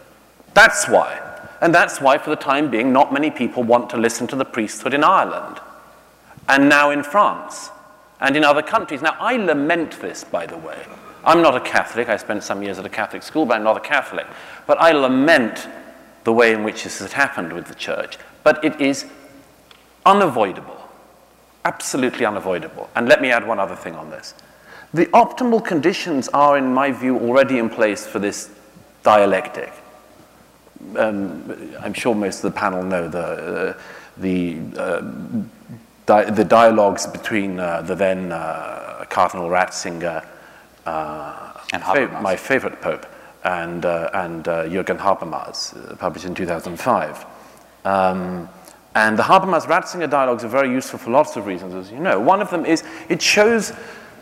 That's why. And that's why, for the time being, not many people want to listen to the priesthood in Ireland, and now in France, and in other countries. Now, I lament this, by the way. I'm not a Catholic. I spent some years at a Catholic school, but I'm not a Catholic. But I lament the way in which this has happened with the church. But it is unavoidable, absolutely unavoidable. And let me add one other thing on this. The optimal conditions are, in my view, already in place for this dialectic. I'm sure most of the panel know the dialogues between the then Cardinal Ratzinger, my favorite pope, and Jürgen Habermas, published in 2005. And the Habermas-Ratzinger dialogues are very useful for lots of reasons, as you know. One of them is it shows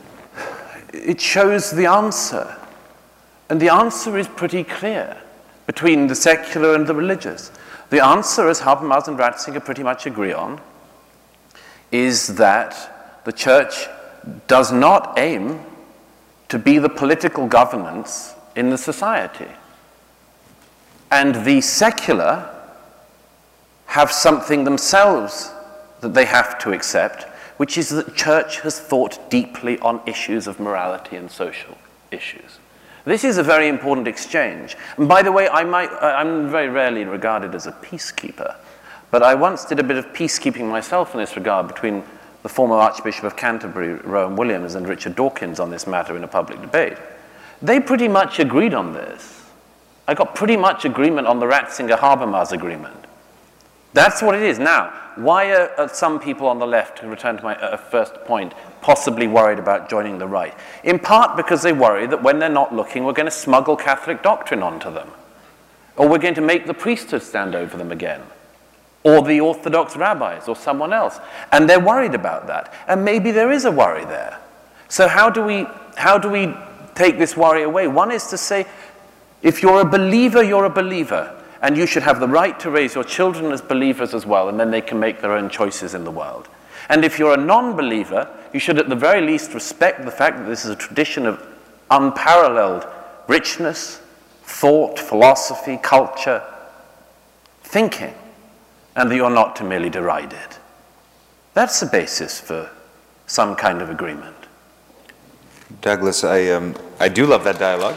the answer, and the answer is pretty clear between the secular and the religious. The answer, as Habermas and Ratzinger pretty much agree on, is that the church does not aim to be the political governance in the society. And the secular have something themselves that they have to accept, which is that the church has thought deeply on issues of morality and social issues. This is a very important exchange. And by the way, I'm very rarely regarded as a peacekeeper, but I once did a bit of peacekeeping myself in this regard between the former Archbishop of Canterbury, Rowan Williams, and Richard Dawkins on this matter in a public debate. They pretty much agreed on this. I got pretty much agreement on the Ratzinger-Habermas agreement. That's what it is. Now, why are some people on the left, to return to my first point, possibly worried about joining the right? In part because they worry that when they're not looking, we're going to smuggle Catholic doctrine onto them. Or we're going to make the priesthood stand over them again. Or the Orthodox rabbis, or someone else. And they're worried about that. And maybe there is a worry there. So how do we take this worry away? One is to say, if you're a believer, you're a believer. And you should have the right to raise your children as believers as well, and then they can make their own choices in the world. And if you're a non-believer, you should at the very least respect the fact that this is a tradition of unparalleled richness, thought, philosophy, culture, thinking, and that you're not to merely deride it. That's the basis for some kind of agreement. Douglas, I do love that dialogue.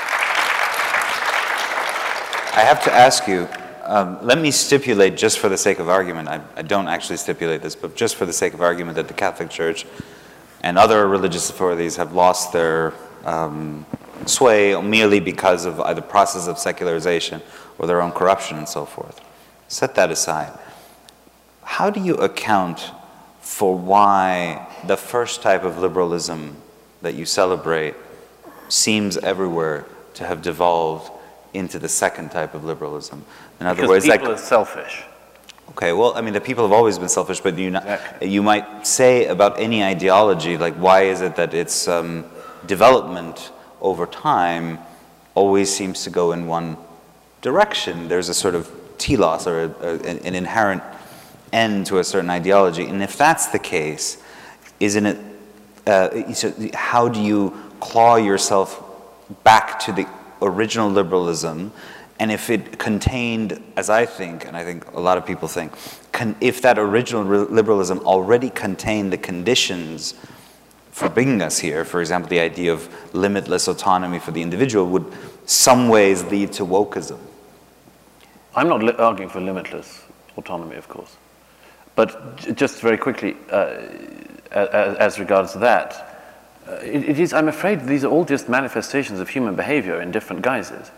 I have to ask you, let me stipulate, just for the sake of argument, I don't actually stipulate this, but just for the sake of argument, that the Catholic Church and other religious authorities have lost their sway merely because of either process of secularization or their own corruption and so forth. Set that aside. How do you account for why the first type of liberalism that you celebrate seems everywhere to have devolved into the second type of liberalism? In other words, people are selfish. Okay, well, I mean, the people have always been selfish, but you might say about any ideology, like, why is it that its development over time always seems to go in one direction? There's a sort of telos, or an inherent end to a certain ideology. And if that's the case, isn't it, how do you claw yourself back to the original liberalism? And if it contained, as I think, and I think a lot of people think, if that original liberalism already contained the conditions for bringing us here, for example, the idea of limitless autonomy for the individual, would some ways lead to wokeism? I'm not arguing for limitless autonomy, of course. But just very quickly, as regards that, it is, I'm afraid these are all just manifestations of human behavior in different guises.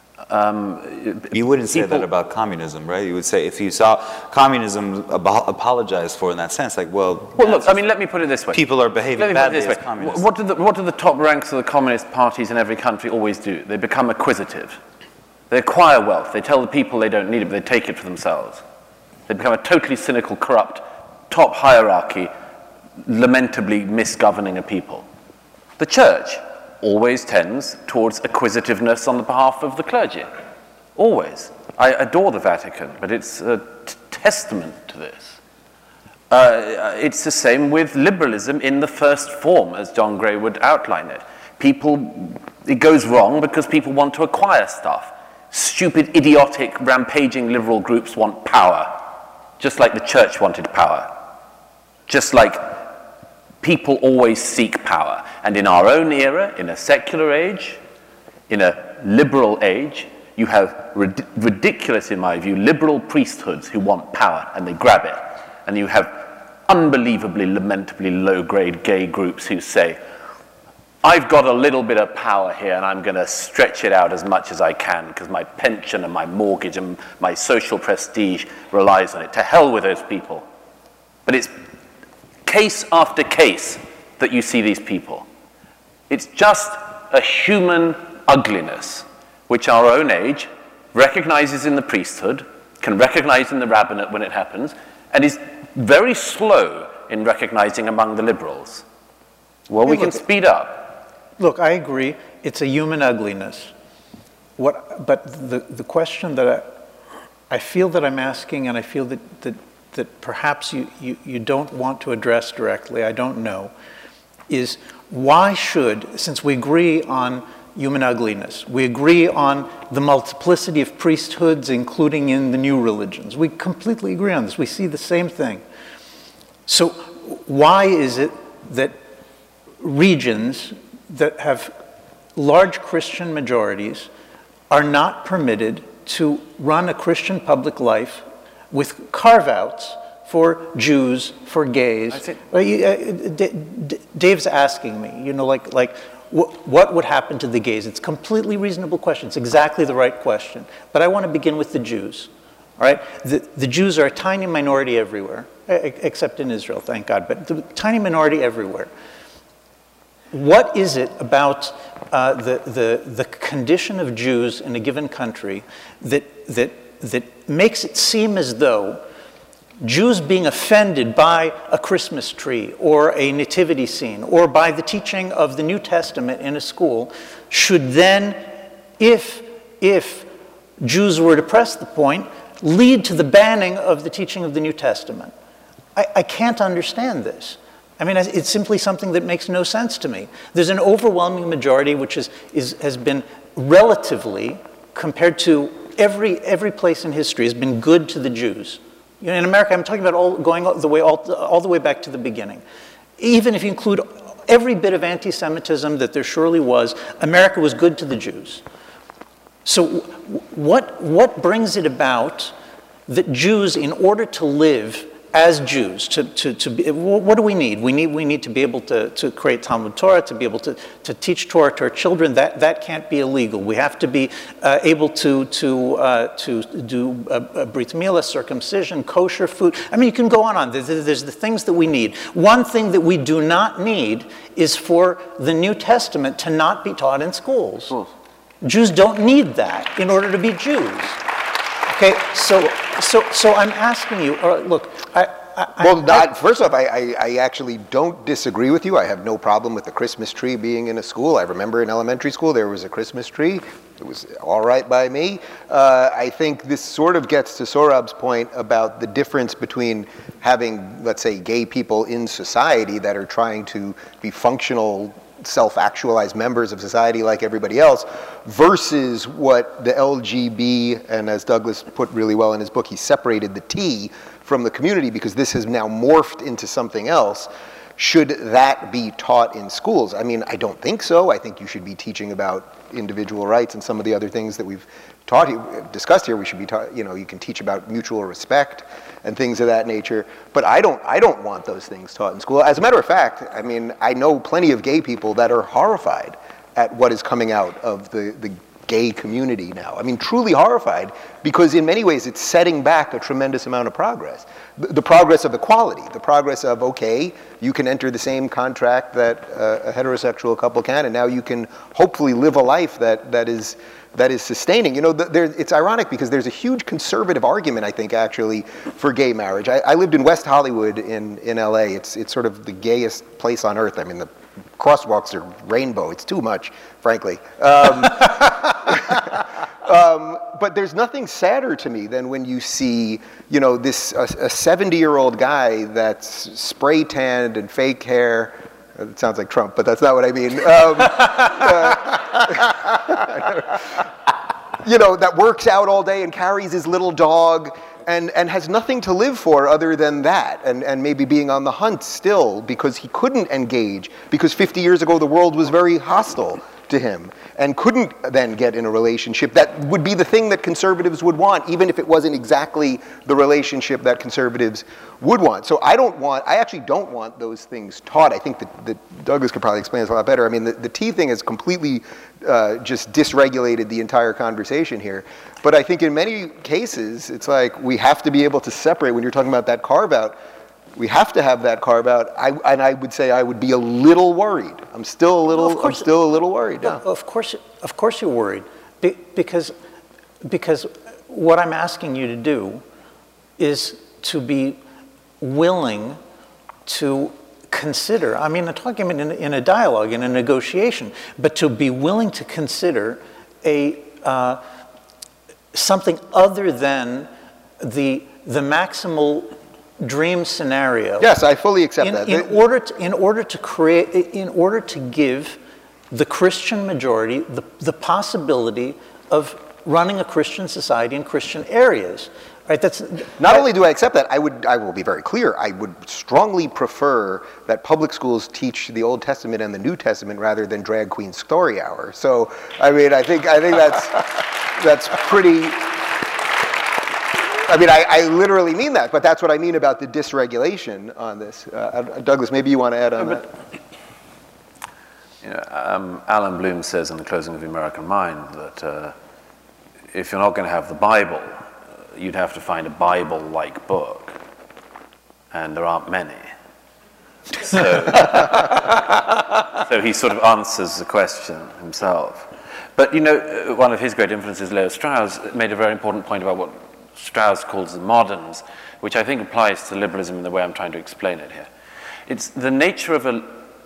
You wouldn't say that about communism, right? You would say, if you saw communism apologized for in that sense, like, well, look, I mean, let me put it this way. People are behaving badly as communists. What do the top ranks of the communist parties in every country always do? They become acquisitive. They acquire wealth. They tell the people they don't need it, but they take it for themselves. They become a totally cynical, corrupt top hierarchy, lamentably misgoverning a people. The church always tends towards acquisitiveness on the behalf of the clergy. Always. I adore the Vatican, but it's a testament to this. It's the same with liberalism in the first form, as John Gray would outline it. It goes wrong because people want to acquire stuff. stupid, idiotic, rampaging liberal groups want power, just like the church wanted power, just like people always seek power. And in our own era, in a secular age, in a liberal age, you have ridiculous, in my view, liberal priesthoods who want power and they grab it. And you have unbelievably, lamentably low-grade gay groups who say, I've got a little bit of power here and I'm going to stretch it out as much as I can because my pension and my mortgage and my social prestige relies on it. To hell with those people. But it's case after case that you see these people. It's just a human ugliness, which our own age recognizes in the priesthood, can recognize in the rabbinate when it happens, and is very slow in recognizing among the liberals. Well, we can speed up. Look, I agree. It's a human ugliness. But the question that I feel that I'm asking, and I feel that perhaps you don't want to address directly, I don't know, is why should, since we agree on human ugliness, we agree on the multiplicity of priesthoods, including in the new religions. We completely agree on this. We see the same thing. So why is it that regions that have large Christian majorities are not permitted to run a Christian public life with carve-outs for Jews, for gays? Dave's asking me, you know, like what would happen to the gays? It's a completely reasonable question. It's exactly the right question. But I want to begin with the Jews. All right? The Jews are a tiny minority everywhere, except in Israel, thank God, but the tiny minority everywhere. What is it about the condition of Jews in a given country that makes it seem as though Jews being offended by a Christmas tree or a nativity scene or by the teaching of the New Testament in a school should then, if Jews were to press the point, lead to the banning of the teaching of the New Testament? I can't understand this. I mean, it's simply something that makes no sense to me. There's an overwhelming majority which has been relatively, compared to every place in history, has been good to the Jews. You know, in America, I'm talking about going all the way back to the beginning. Even if you include every bit of anti-Semitism that there surely was, America was good to the Jews. So what brings it about that Jews, in order to live as Jews, what do we need? We need to be able to create Talmud Torah, to be able to teach Torah to our children. That can't be illegal. We have to be able to do Brit Milah, circumcision, kosher food. I mean, you can go on. There's the things that we need. One thing that we do not need is for the New Testament to not be taught in schools. Jews don't need that in order to be Jews. Okay, so I'm asking you, look, first off, I actually don't disagree with you. I have no problem with the Christmas tree being in a school. I remember in elementary school there was a Christmas tree. It was all right by me. I think this sort of gets to Sohrab's point about the difference between having, let's say, gay people in society that are trying to be functional, self-actualized members of society like everybody else, versus what the LGB, and as Douglas put really well in his book, he separated the T from the community because this has now morphed into something else. Should that be taught in schools? I mean, I don't think so. I think you should be teaching about individual rights and some of the other things that we've discussed here. We should be taught, you know, you can teach about mutual respect and things of that nature. But I don't want those things taught in school. As a matter of fact, I mean, I know plenty of gay people that are horrified at what is coming out of the gay community now. I mean, truly horrified, because in many ways it's setting back a tremendous amount of progress. The progress of equality, the progress of, okay, you can enter the same contract that a heterosexual couple can, and now you can hopefully live a life that is sustaining. You know, it's ironic because there's a huge conservative argument, I think, actually, for gay marriage. I lived in West Hollywood in LA. It's sort of the gayest place on earth. I mean, the crosswalks are rainbow. It's too much, frankly. But there's nothing sadder to me than when you see, you know, a 70-year-old guy that's spray tanned and fake hair. It sounds like Trump, but that's not what I mean. you know, that works out all day and carries his little dog and has nothing to live for other than that, and maybe being on the hunt still because he couldn't engage, because 50 years ago the world was very hostile to him, and couldn't then get in a relationship that would be the thing that conservatives would want, even if it wasn't exactly the relationship that conservatives would want. So I actually don't want those things taught. I think that Douglas could probably explain this a lot better. I mean, the tea thing has completely just dysregulated the entire conversation here. But I think in many cases, it's like we have to be able to separate. When you're talking about that carve-out, we have to have that carve-out. And I would say I would be a little worried. I'm still a little worried. Yeah. Of course you're worried, because what I'm asking you to do is to be willing to consider. I mean, I'm talking in a dialogue, in a negotiation, but to be willing to consider something other than the maximal dream scenario. Yes, I fully accept that. In order to give the Christian majority the possibility of running a Christian society in Christian areas. Right? Not only do I accept that, I will be very clear. I would strongly prefer that public schools teach the Old Testament and the New Testament rather than drag queen story hour. So, I mean, I think that's pretty. I mean, I literally mean that, but that's what I mean about the dysregulation on this. Douglas, maybe you want to add on that. You know, Alan Bloom says in The Closing of the American Mind that if you're not going to have the Bible, you'd have to find a Bible-like book, and there aren't many. So he sort of answers the question himself. But, you know, one of his great influences, Leo Strauss, made a very important point about what Strauss calls the moderns, which I think applies to liberalism in the way I'm trying to explain it here. It's the nature of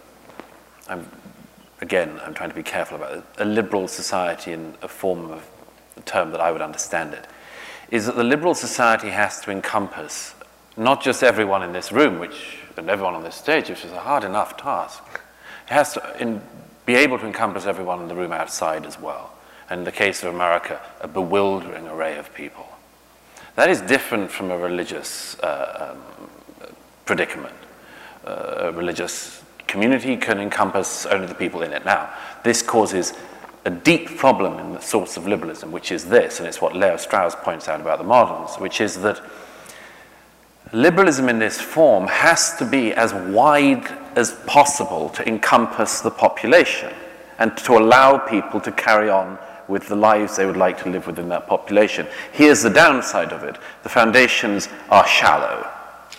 I'm trying to be careful about it, a liberal society in a form of the term that I would understand it, is that the liberal society has to encompass not just everyone in this room, and everyone on this stage, which is a hard enough task. It has to be able to encompass everyone in the room outside as well. And in the case of America, a bewildering array of people. That is different from a religious predicament. A religious community can encompass only the people in it. Now, this causes a deep problem in the source of liberalism, which is this, and it's what Leo Strauss points out about the moderns, which is that liberalism in this form has to be as wide as possible to encompass the population and to allow people to carry on with the lives they would like to live within that population. Here's the downside of it. The foundations are shallow.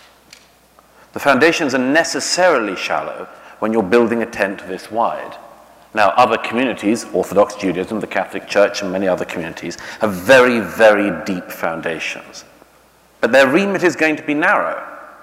The foundations are necessarily shallow when you're building a tent this wide. Now, other communities, Orthodox Judaism, the Catholic Church, and many other communities, have very, very deep foundations. But their remit is going to be narrow.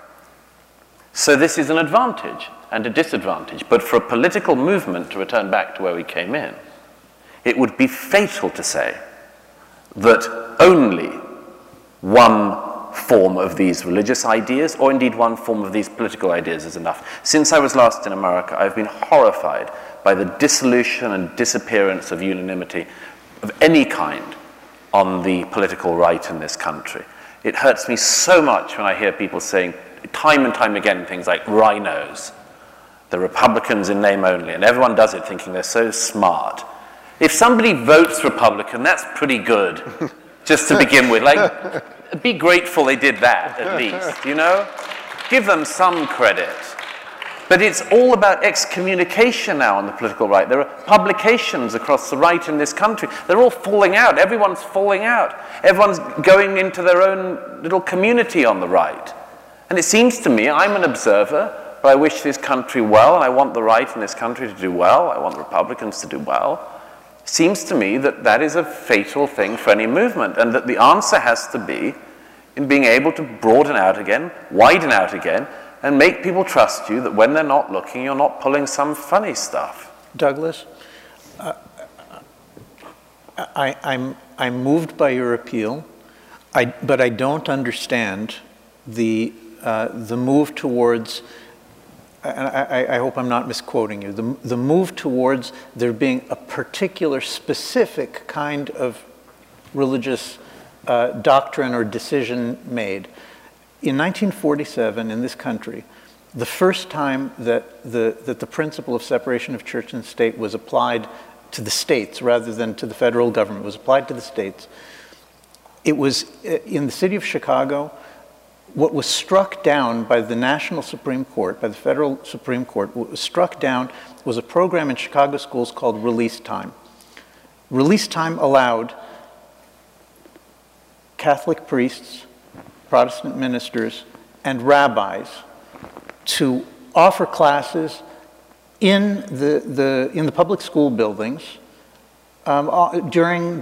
So this is an advantage and a disadvantage. But for a political movement, to return back to where we came in, it would be fatal to say that only one form of these religious ideas, or indeed one form of these political ideas, is enough. Since I was last in America, I've been horrified by the dissolution and disappearance of unanimity of any kind on the political right in this country. It hurts me so much when I hear people saying time and time again things like rhinos, the Republicans in name only, and everyone does it thinking they're so smart. If somebody votes Republican, that's pretty good, just to begin with. Like, be grateful they did that, at least, you know? Give them some credit. But it's all about excommunication now on the political right. There are publications across the right in this country. They're all falling out. Everyone's falling out. Everyone's going into their own little community on the right. And it seems to me, I'm an observer, but I wish this country well, and I want the right in this country to do well. I want the Republicans to do well. It seems to me that that is a fatal thing for any movement, and that the answer has to be in being able to broaden out again, widen out again, and make people trust you that when they're not looking, you're not pulling some funny stuff. Douglas, I'm moved by your appeal, but I don't understand the move towards, and I hope I'm not misquoting you, the move towards there being a particular specific kind of religious doctrine or decision made. In 1947, in this country, the first time that the principle of separation of church and state was applied to the states rather than to the federal government, was applied to the states, it was in the city of Chicago. What was struck down by the National Supreme Court, by the federal Supreme Court, what was struck down was a program in Chicago schools called Release Time. Release Time allowed Catholic priests, Protestant ministers, and rabbis to offer classes in the public school buildings during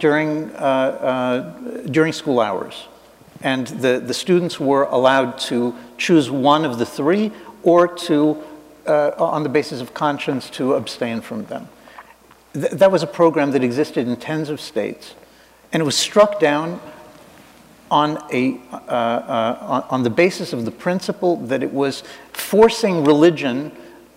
school hours. And the students were allowed to choose one of the three, or to, on the basis of conscience, to abstain from them. That was a program that existed in tens of states, and it was struck down on the basis of the principle that it was forcing religion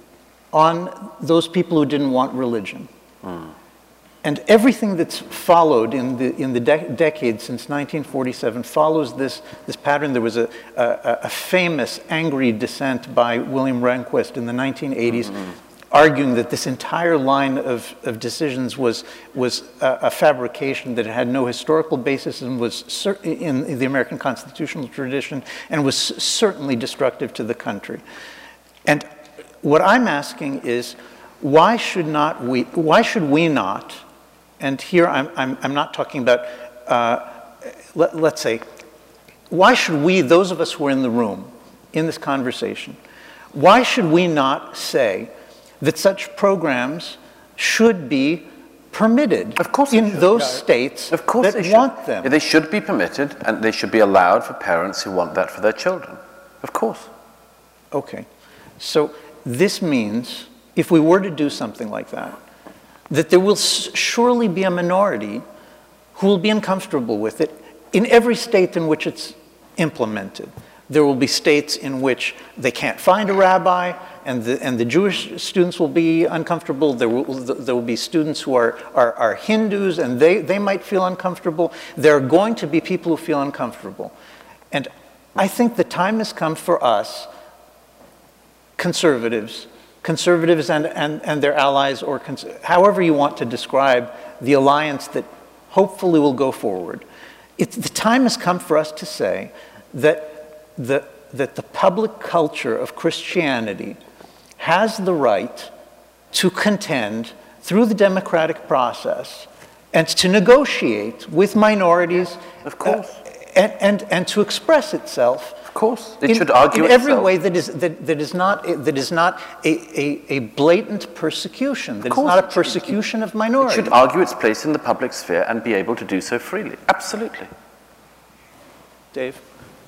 on those people who didn't want religion. And everything that's followed in the decades since 1947 follows this pattern. There was a famous angry dissent by William Rehnquist in the 1980s, arguing that this entire line of decisions was a fabrication, that it had no historical basis and was in the American constitutional tradition, and was certainly destructive to the country. And what I'm asking is, why should we not? And here I'm not talking about, let's say, why should we, those of us who are in the room, in this conversation, why should we not say that such programs should be permitted in those states that want them? Yeah, they should be permitted, and they should be allowed for parents who want that for their children. Of course. Okay. So this means, if we were to do something like that, that there will surely be a minority who will be uncomfortable with it in every state in which it's implemented. There will be states in which they can't find a rabbi, and the Jewish students will be uncomfortable. There will be students who are Hindus, and they might feel uncomfortable. There are going to be people who feel uncomfortable. And I think the time has come for us, conservatives and their allies, or however you want to describe the alliance that hopefully will go forward. The time has come for us to say that the public culture of Christianity has the right to contend through the democratic process and to negotiate with minorities, of course, and to express itself. Of course, it should argue in every itself. way that is not a blatant persecution. That is not a persecution of minorities. It should argue its place in the public sphere and be able to do so freely. Absolutely. Dave?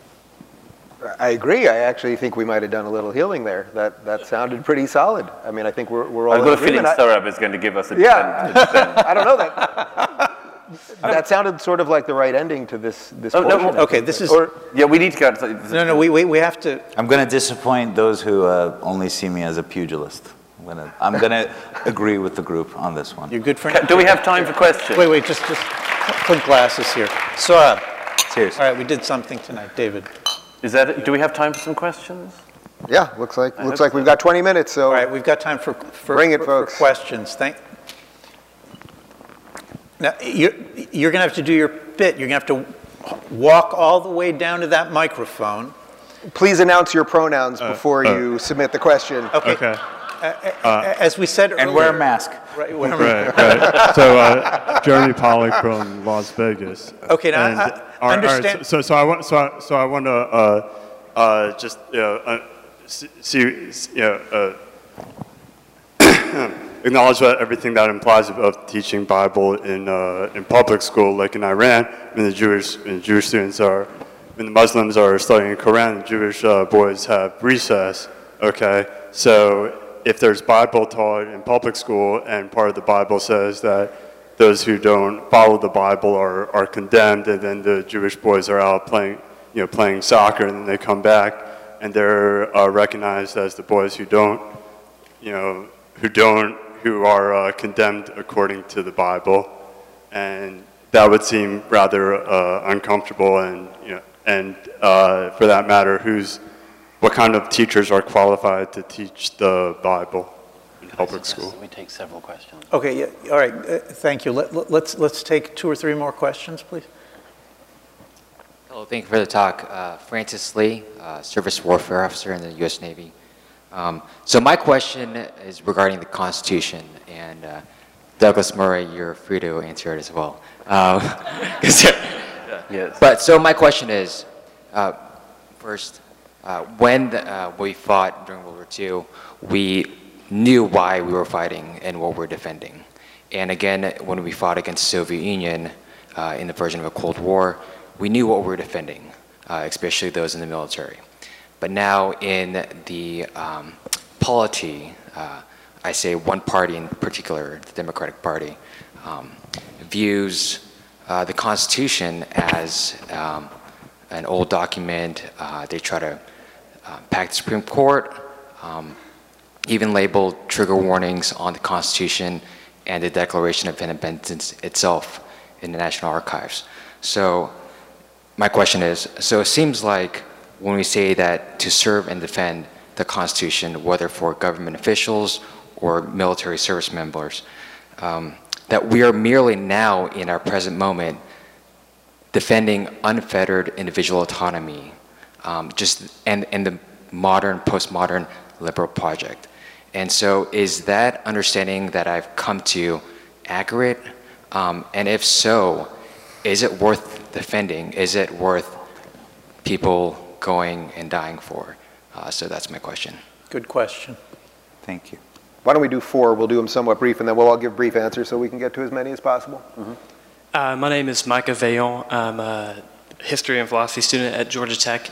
I agree. I actually think we might have done a little healing there. That sounded pretty solid. I mean, I think we're all in I've got a feeling agreement. Sorab is going to give us a Yeah. defense. I don't know that. That sounded sort of like the right ending to this portion. No, okay, this is... Yeah, we need to go... No, we have to... I'm going to disappoint those who only see me as a pugilist. I'm going to agree with the group on this one. You're good friend. Do we have time for questions? Wait, just put glasses here. So, Seriously. all right, we did something tonight. David. Is that it? Do we have time for some questions? Yeah, looks like we've got 20 minutes. So All right, we've got time for bring it, folks. For questions. Now, you're going to have to do your bit. You're going to have to walk all the way down to that microphone. Please announce your pronouns before you submit the question. Okay. As we said earlier. And wear a mask. Right. Right. So, Jeremy Pollack from Las Vegas. Okay, now I understand. So I want to just acknowledge everything that implies of teaching Bible in public school, like in Iran, when the Jewish students when the Muslims are studying the Quran, the Jewish boys have recess. Okay, so if there's Bible taught in public school, and part of the Bible says that those who don't follow the Bible are condemned, and then the Jewish boys are out playing soccer, and then they come back, and they're recognized as the boys who are condemned according to the Bible. And that would seem rather uncomfortable, and for that matter, what kind of teachers are qualified to teach the Bible in public school? We take several questions. Okay, yeah, all right, thank you. Let's take 2 or 3 more questions, please. Hello, thank you for the talk. Francis Lee, Surface Warfare Officer in the U.S. Navy. So my question is regarding the Constitution, and Douglas Murray, you're free to answer it as well. Yes. But so my question is, first, when we fought during World War II, we knew why we were fighting and what we're defending. And again, when we fought against the Soviet Union in the version of a Cold War, we knew what we were defending, especially those in the military. But now in the polity, I say one party in particular, the Democratic Party, views the Constitution as an old document. They try to pack the Supreme Court, even labeled trigger warnings on the Constitution and the Declaration of Independence itself in the National Archives. So my question is, so it seems like when we say that to serve and defend the Constitution, whether for government officials or military service members, that we are merely now in our present moment defending unfettered individual autonomy, and the modern, postmodern liberal project. And so is that understanding that I've come to accurate? And if so, is it worth defending? Is it worth people going and dying for? So that's my question. Good question. Thank you. Why don't we do 4? We'll do them somewhat brief, and then we'll all give brief answers so we can get to as many as possible. My name is Micah Veillon. I'm a history and philosophy student at Georgia Tech.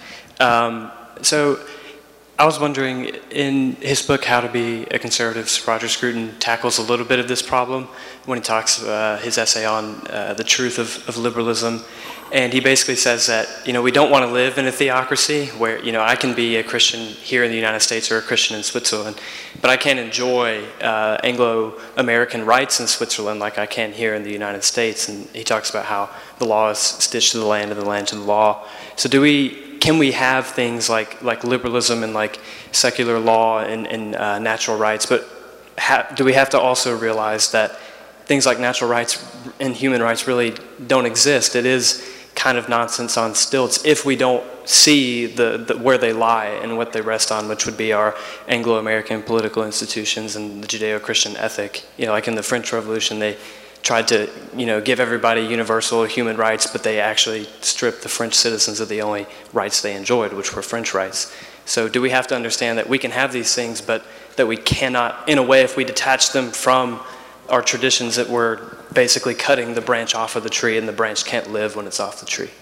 So I was wondering, in his book, How to Be a Conservative, Roger Scruton tackles a little bit of this problem when he talks his essay on the truth of liberalism. And he basically says that, we don't want to live in a theocracy where, I can be a Christian here in the United States or a Christian in Switzerland, but I can't enjoy Anglo-American rights in Switzerland like I can here in the United States. And he talks about how the law is stitched to the land and the land to the law. So can we have things like liberalism and like secular law and natural rights, but do we have to also realize that things like natural rights and human rights really don't exist? It is kind of nonsense on stilts if we don't see where they lie and what they rest on, which would be our Anglo-American political institutions and the Judeo-Christian ethic. Like in the French Revolution, they tried to, give everybody universal human rights, but they actually stripped the French citizens of the only rights they enjoyed, which were French rights. So do we have to understand that we can have these things, but that we cannot, in a way, if we detach them from our traditions, that we're basically cutting the branch off of the tree and the branch can't live when it's off the tree?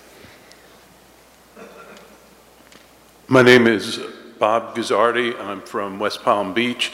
My name is Bob Guzzardi. I'm from West Palm Beach.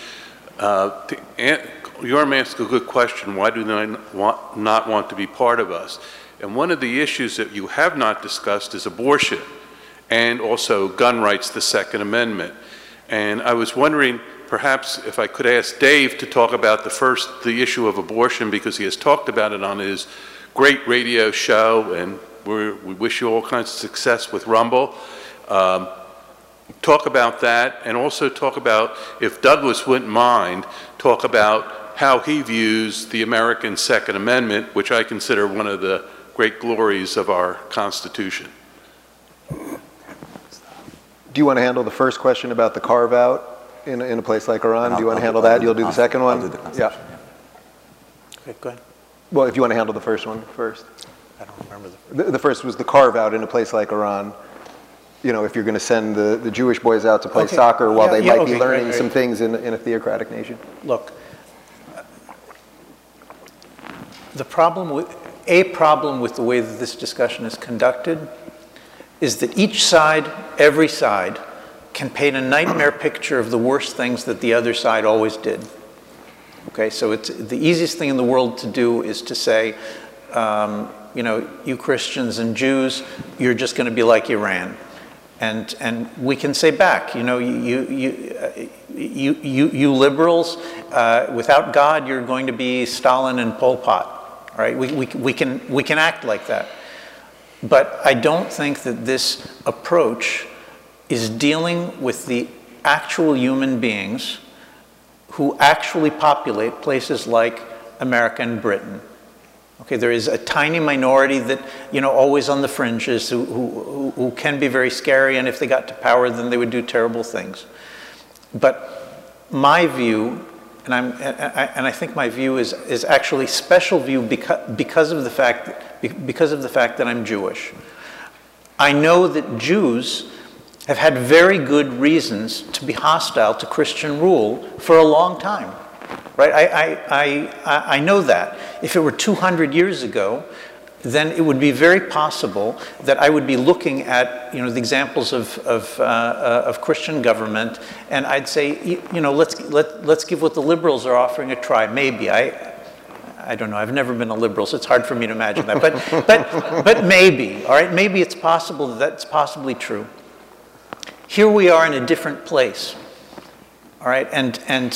Yorm asked a good question. Why do they not want to be part of us? And one of the issues that you have not discussed is abortion and also gun rights, the Second Amendment. And I was wondering, perhaps if I could ask Dave to talk about the issue of abortion, because he has talked about it on his great radio show, and we wish you all kinds of success with Rumble. Talk about that, and also talk about, if Douglas wouldn't mind, talk about how he views the American Second Amendment, which I consider one of the great glories of our Constitution. Do you want to handle the first question about the carve-out in a place like Iran? Do you want to handle that? You'll do the second one? I'll do the Constitution, yeah. Okay, go ahead. Well, if you want to handle the first one first. I don't remember The first was the carve-out in a place like Iran. If you're going to send the Jewish boys out to play soccer while they might be learning some things in a theocratic nation. Look, a problem with the way that this discussion is conducted is that each side, every side, can paint a nightmare picture of the worst things that the other side always did. Okay, so it's the easiest thing in the world to do is to say, you Christians and Jews, you're just going to be like Iran. And we can say back, you liberals, without God, you're going to be Stalin and Pol Pot. all right? We can act like that. But I don't think that this approach is dealing with the actual human beings who actually populate places like America and Britain. Okay, there is a tiny minority that, you know, always on the fringes who can be very scary, and if they got to power, then they would do terrible things. But my view, and I think my view is actually special view because of the fact that I'm Jewish. I know that Jews have had very good reasons to be hostile to Christian rule for a long time, right? I know that. If it were 200 years ago, then it would be very possible that I would be looking at, you know, the examples of Christian government, and I'd say, you know, let's give what the liberals are offering a try. Maybe. I don't know. I've never been a liberal, so it's hard for me to imagine that. But maybe. All right. Maybe it's possible that that's possibly true. Here we are in a different place. All right. And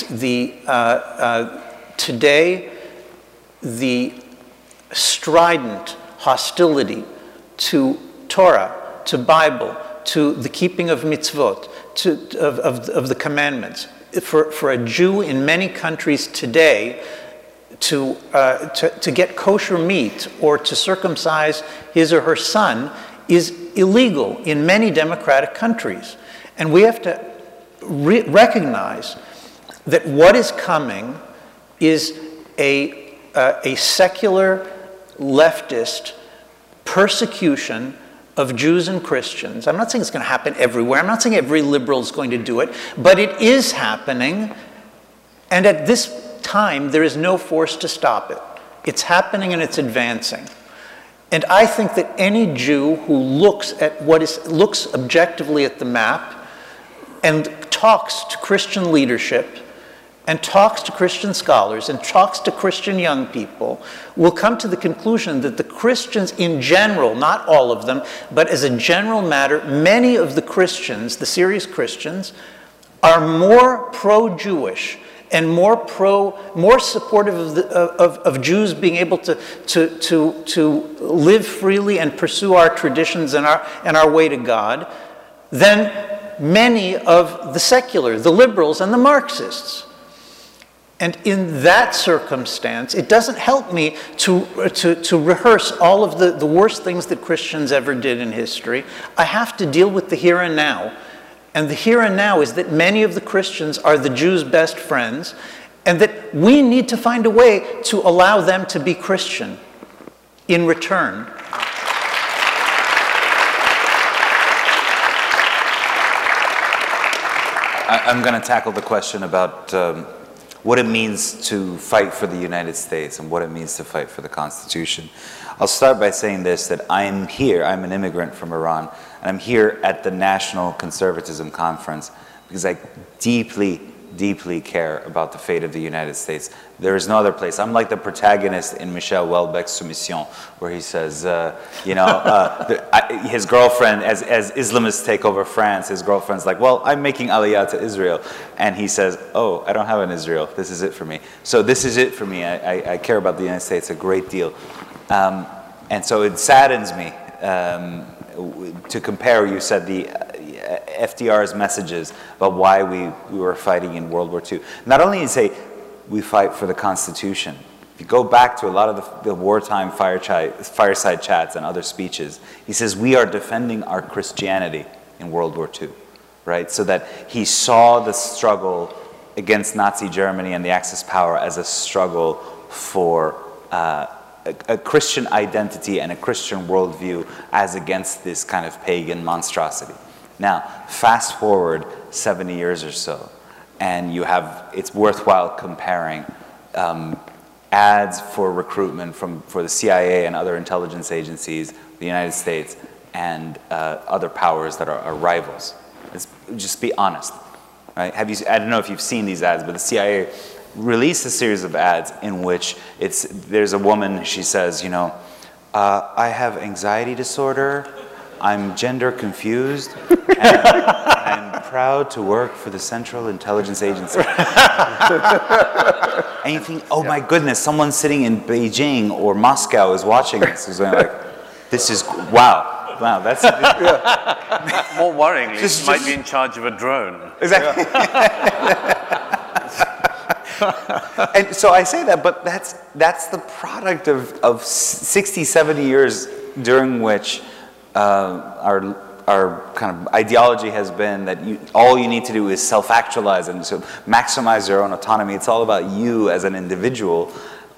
today, the strident hostility to Torah, to Bible, to the keeping of mitzvot, of the commandments. For a Jew in many countries today, to get kosher meat or to circumcise his or her son is illegal in many democratic countries. And we have to recognize that what is coming is a secular leftist persecution of Jews and Christians. I'm not saying it's going to happen everywhere. I'm not saying every liberal is going to do it, but it is happening. And at this time, there is no force to stop it. It's happening and it's advancing. And I think that any Jew who looks objectively at the map and talks to Christian leadership and talks to Christian scholars and talks to Christian young people will come to the conclusion that the Christians in general, not all of them, but as a general matter, many of the Christians, the serious Christians, are more pro-Jewish and more supportive of Jews being able to live freely and pursue our traditions and our way to God than many of the secular, the liberals and the Marxists. And in that circumstance, it doesn't help me to rehearse all of the worst things that Christians ever did in history. I have to deal with the here and now. And the here and now is that many of the Christians are the Jews' best friends, and that we need to find a way to allow them to be Christian in return. I'm going to tackle the question about what it means to fight for the United States and what it means to fight for the Constitution. I'll start by saying this, that I'm here, I'm an immigrant from Iran, and I'm here at the National Conservatism Conference because I deeply, deeply care about the fate of the United States. There is no other place. I'm like the protagonist in Michel Houellebecq's Soumission, where he says, his girlfriend, as Islamists take over France, his girlfriend's like, well, I'm making aliyah to Israel. And he says, oh, I don't have an Israel. This is it for me. So this is it for me. I care about the United States a great deal. And so it saddens me to compare, you said, the FDR's messages about why we were fighting in World War II. Not only you say we fight for the Constitution, if you go back to a lot of the wartime fireside chats and other speeches, he says we are defending our Christianity in World War II, right? So that he saw the struggle against Nazi Germany and the Axis power as a struggle for a Christian identity and a Christian worldview as against this kind of pagan monstrosity. Now, fast forward 70 years or so, and it's worthwhile comparing ads for recruitment for the CIA and other intelligence agencies, the United States, and other powers that are rivals. Just be honest, right? I don't know if you've seen these ads, but the CIA released a series of ads in which there's a woman, she says, I have anxiety disorder, I'm gender confused, and I'm proud to work for the Central Intelligence Agency. and you think, oh my goodness, someone sitting in Beijing or Moscow is watching this. Is like, this is wow, that's More worryingly, Just- he might be in charge of a drone. exactly. And so I say that, but that's the product of 60, 70 years during which our kind of ideology has been that all you need to do is self-actualize and so maximize your own autonomy. It's all about you as an individual.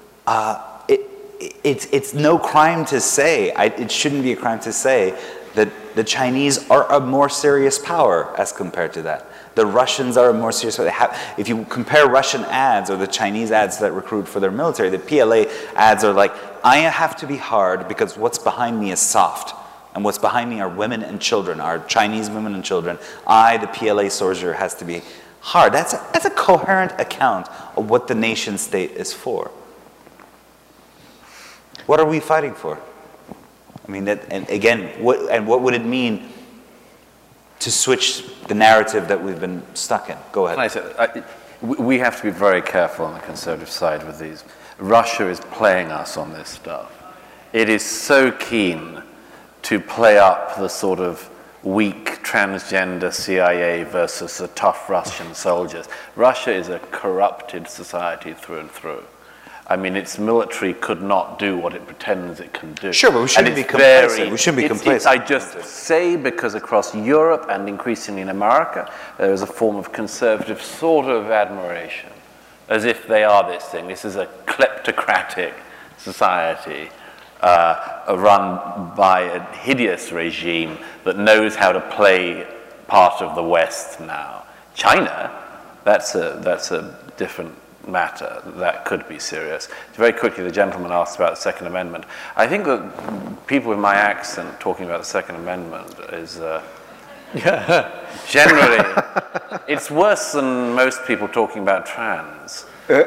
It's no crime to say, it shouldn't be a crime to say that the Chinese are a more serious power as compared to that. The Russians are a more serious power. If you compare Russian ads or the Chinese ads that recruit for their military, the PLA ads are like, I have to be hard because what's behind me is soft. And what's behind me are women and children, are Chinese women and children. I, the PLA soldier, has to be hard. That's a coherent account of what the nation state is for. What are we fighting for? I mean, and again, what would it mean to switch the narrative that we've been stuck in? Go ahead. Can I say, we have to be very careful on the conservative side with these. Russia is playing us on this stuff. It is so keen to play up the sort of weak transgender CIA versus the tough Russian soldiers. Russia is a corrupted society through and through. I mean, its military could not do what it pretends it can do. Sure, but we shouldn't be complacent. We shouldn't be complacent. I just say because across Europe and increasingly in America, there is a form of conservative sort of admiration, as if they are this thing. This is a kleptocratic society run by a hideous regime that knows how to play part of the West now. China, that's a different matter. That could be serious. Very quickly, the gentleman asked about the Second Amendment. I think that people with my accent talking about the Second Amendment is generally, it's worse than most people talking about trans.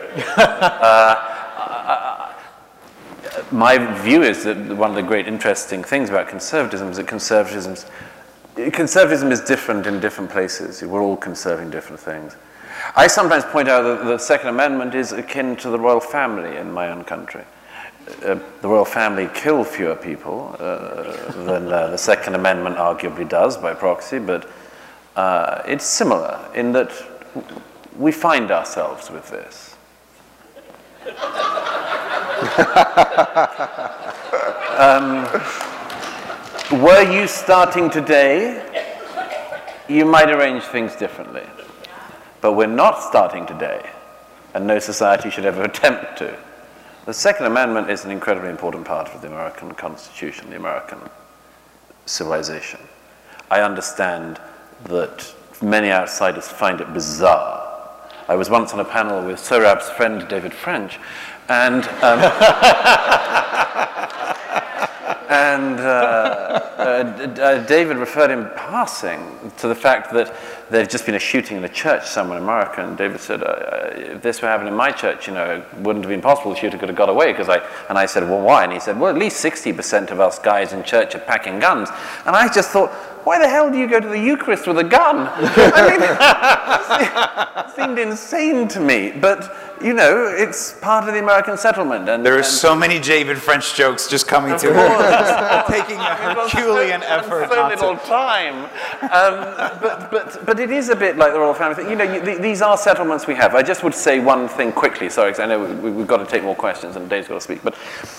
My view is that one of the great interesting things about conservatism is that conservatism is different in different places. We're all conserving different things. I sometimes point out that the Second Amendment is akin to the royal family in my own country. The royal family kill fewer people than the Second Amendment arguably does by proxy, but it's similar in that we find ourselves with this. Were you starting today, you might arrange things differently. But we're not starting today, and no society should ever attempt to. The Second Amendment is an incredibly important part of the American Constitution, the American civilization. I understand that many outsiders find it bizarre. I was once on a panel with Sohrab's friend David French, and David referred in passing to the fact that there'd just been a shooting in a church somewhere in America, and David said, if this were happening in my church, you know, it wouldn't have been possible. The shooter could have got away. And I said, well, why? And he said, well, at least 60% of us guys in church are packing guns. And I just thought, why the hell do you go to the Eucharist with a gun? I mean, it seemed insane to me. But, you know, it's part of the American settlement. And There are so many David French jokes just coming to me. Taking a Herculean effort. So little time. But it is a bit like the royal family thing. You know, these are settlements we have. I just would say one thing quickly, sorry, because I know we've got to take more questions and Dave's got to speak. But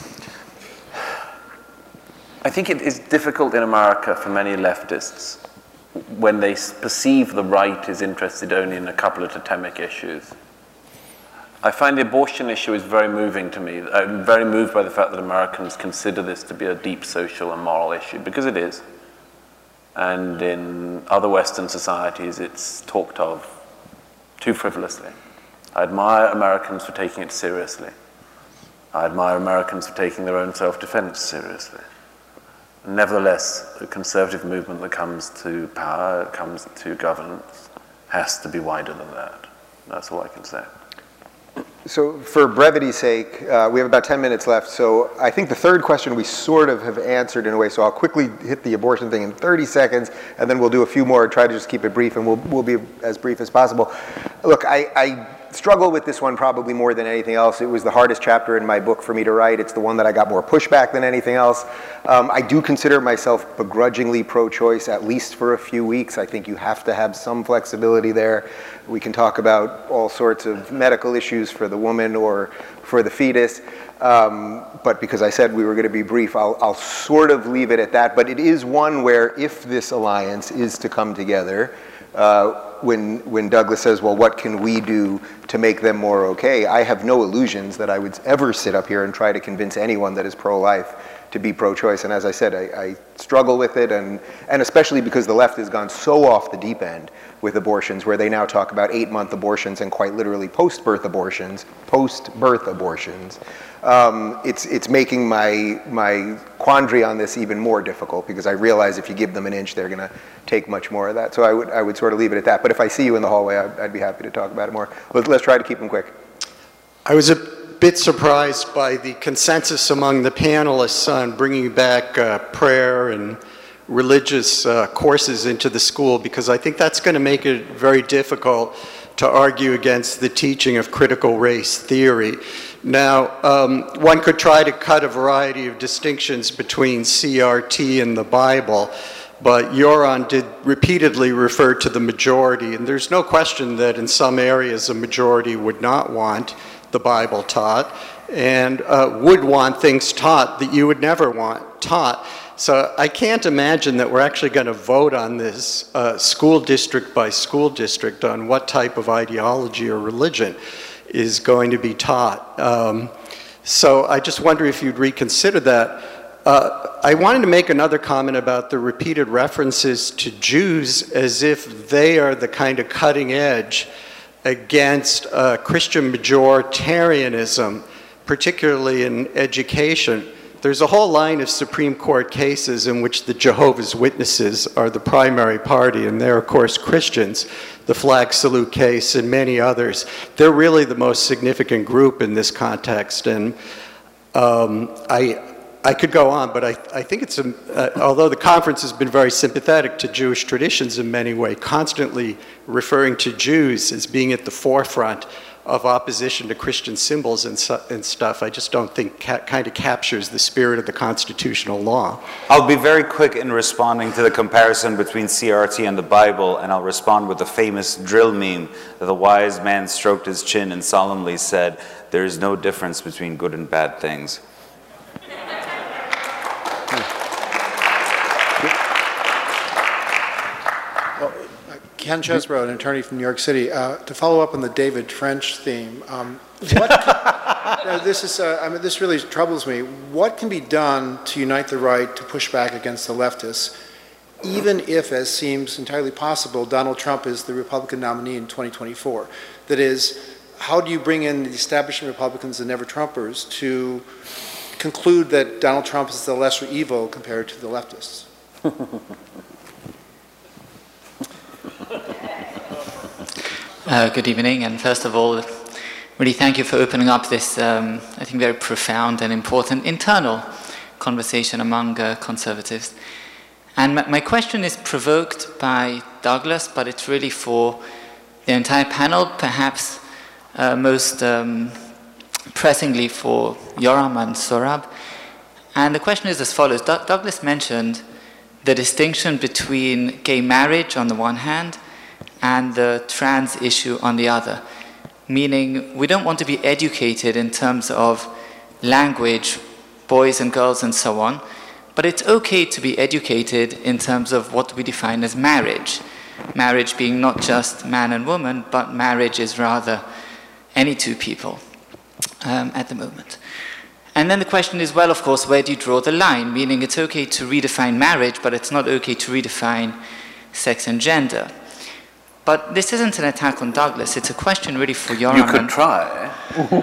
I think it is difficult in America for many leftists when they perceive the right is interested only in a couple of totemic issues. I find the abortion issue is very moving to me. I'm very moved by the fact that Americans consider this to be a deep social and moral issue, because it is. And in other Western societies, it's talked of too frivolously. I admire Americans for taking it seriously. I admire Americans for taking their own self-defense seriously. Nevertheless, the conservative movement that comes to power, comes to governance, has to be wider than that. That's all I can say. So for brevity's sake, we have about 10 minutes left. So I think the third question we sort of have answered in a way. So I'll quickly hit the abortion thing in 30 seconds, and then we'll do a few more, try to just keep it brief, and we'll be as brief as possible. Look, I struggle with this one probably more than anything else. It was the hardest chapter in my book for me to write. It's the one that I got more pushback than anything else. I do consider myself begrudgingly pro-choice, at least for a few weeks. I think you have to have some flexibility there. We can talk about all sorts of medical issues for the woman or for the fetus. But because I said we were going to be brief, I'll sort of leave it at that. But it is one where if this alliance is to come together, when Douglas says, well, what can we do to make them more okay? I have no illusions that I would ever sit up here and try to convince anyone that is pro-life to be pro-choice. And as I said, I struggle with it, and especially because the left has gone so off the deep end with abortions, where they now talk about 8-month abortions and quite literally post-birth abortions. It's making my quandary on this even more difficult, because I realize if you give them an inch, they're going to take much more of that. So I would sort of leave it at that. But if I see you in the hallway, I'd be happy to talk about it more. Let's try to keep them quick. I was a bit surprised by the consensus among the panelists on bringing back prayer and religious courses into the school, because I think that's going to make it very difficult to argue against the teaching of critical race theory. Now, one could try to cut a variety of distinctions between CRT and the Bible, but Yoram did repeatedly refer to the majority, and there's no question that in some areas a majority would not want the Bible taught, and would want things taught that you would never want taught. So I can't imagine that we're actually going to vote on this school district by school district on what type of ideology or religion is going to be taught. So I just wonder if you'd reconsider that. I wanted to make another comment about the repeated references to Jews as if they are the kind of cutting edge against Christian majoritarianism, particularly in education. There's a whole line of Supreme Court cases in which the Jehovah's Witnesses are the primary party, and they're, of course, Christians, the flag salute case and many others. They're really the most significant group in this context, and I could go on, but I think it's, although the conference has been very sympathetic to Jewish traditions in many ways, constantly referring to Jews as being at the forefront of opposition to Christian symbols and stuff, I just don't think kind of captures the spirit of the constitutional law. I'll be very quick in responding to the comparison between CRT and the Bible, and I'll respond with the famous drill meme that the wise man stroked his chin and solemnly said, "There is no difference between good and bad things." Ken Chesbrough, an attorney from New York City. To follow up on the David French theme, this really troubles me. What can be done to unite the right to push back against the leftists, even if, as seems entirely possible, Donald Trump is the Republican nominee in 2024? That is, how do you bring in the establishment Republicans and never-Trumpers to conclude that Donald Trump is the lesser evil compared to the leftists? Good evening, and first of all, really thank you for opening up this, I think, very profound and important internal conversation among conservatives. And my question is provoked by Douglas, but it's really for the entire panel, perhaps most pressingly for Yoram and Sohrab. And the question is as follows. Douglas mentioned the distinction between gay marriage on the one hand and the trans issue on the other, meaning we don't want to be educated in terms of language, boys and girls and so on, but it's okay to be educated in terms of what we define as marriage. Marriage being not just man and woman, but marriage is rather any two people at the moment. And then the question is, well, of course, where do you draw the line? Meaning it's okay to redefine marriage, but it's not okay to redefine sex and gender. But this isn't an attack on Douglas. It's a question really for Yoram. You could try.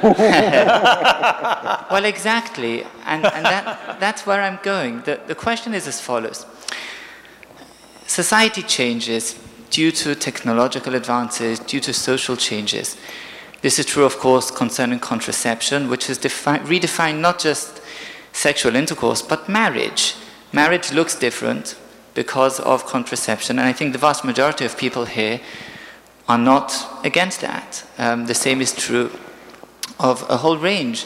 Well, exactly. And that's where I'm going. The question is as follows. Society changes due to technological advances, due to social changes. This is true, of course, concerning contraception, which has redefined not just sexual intercourse, but marriage. Marriage looks different because of contraception, and I think the vast majority of people here are not against that. The same is true of a whole range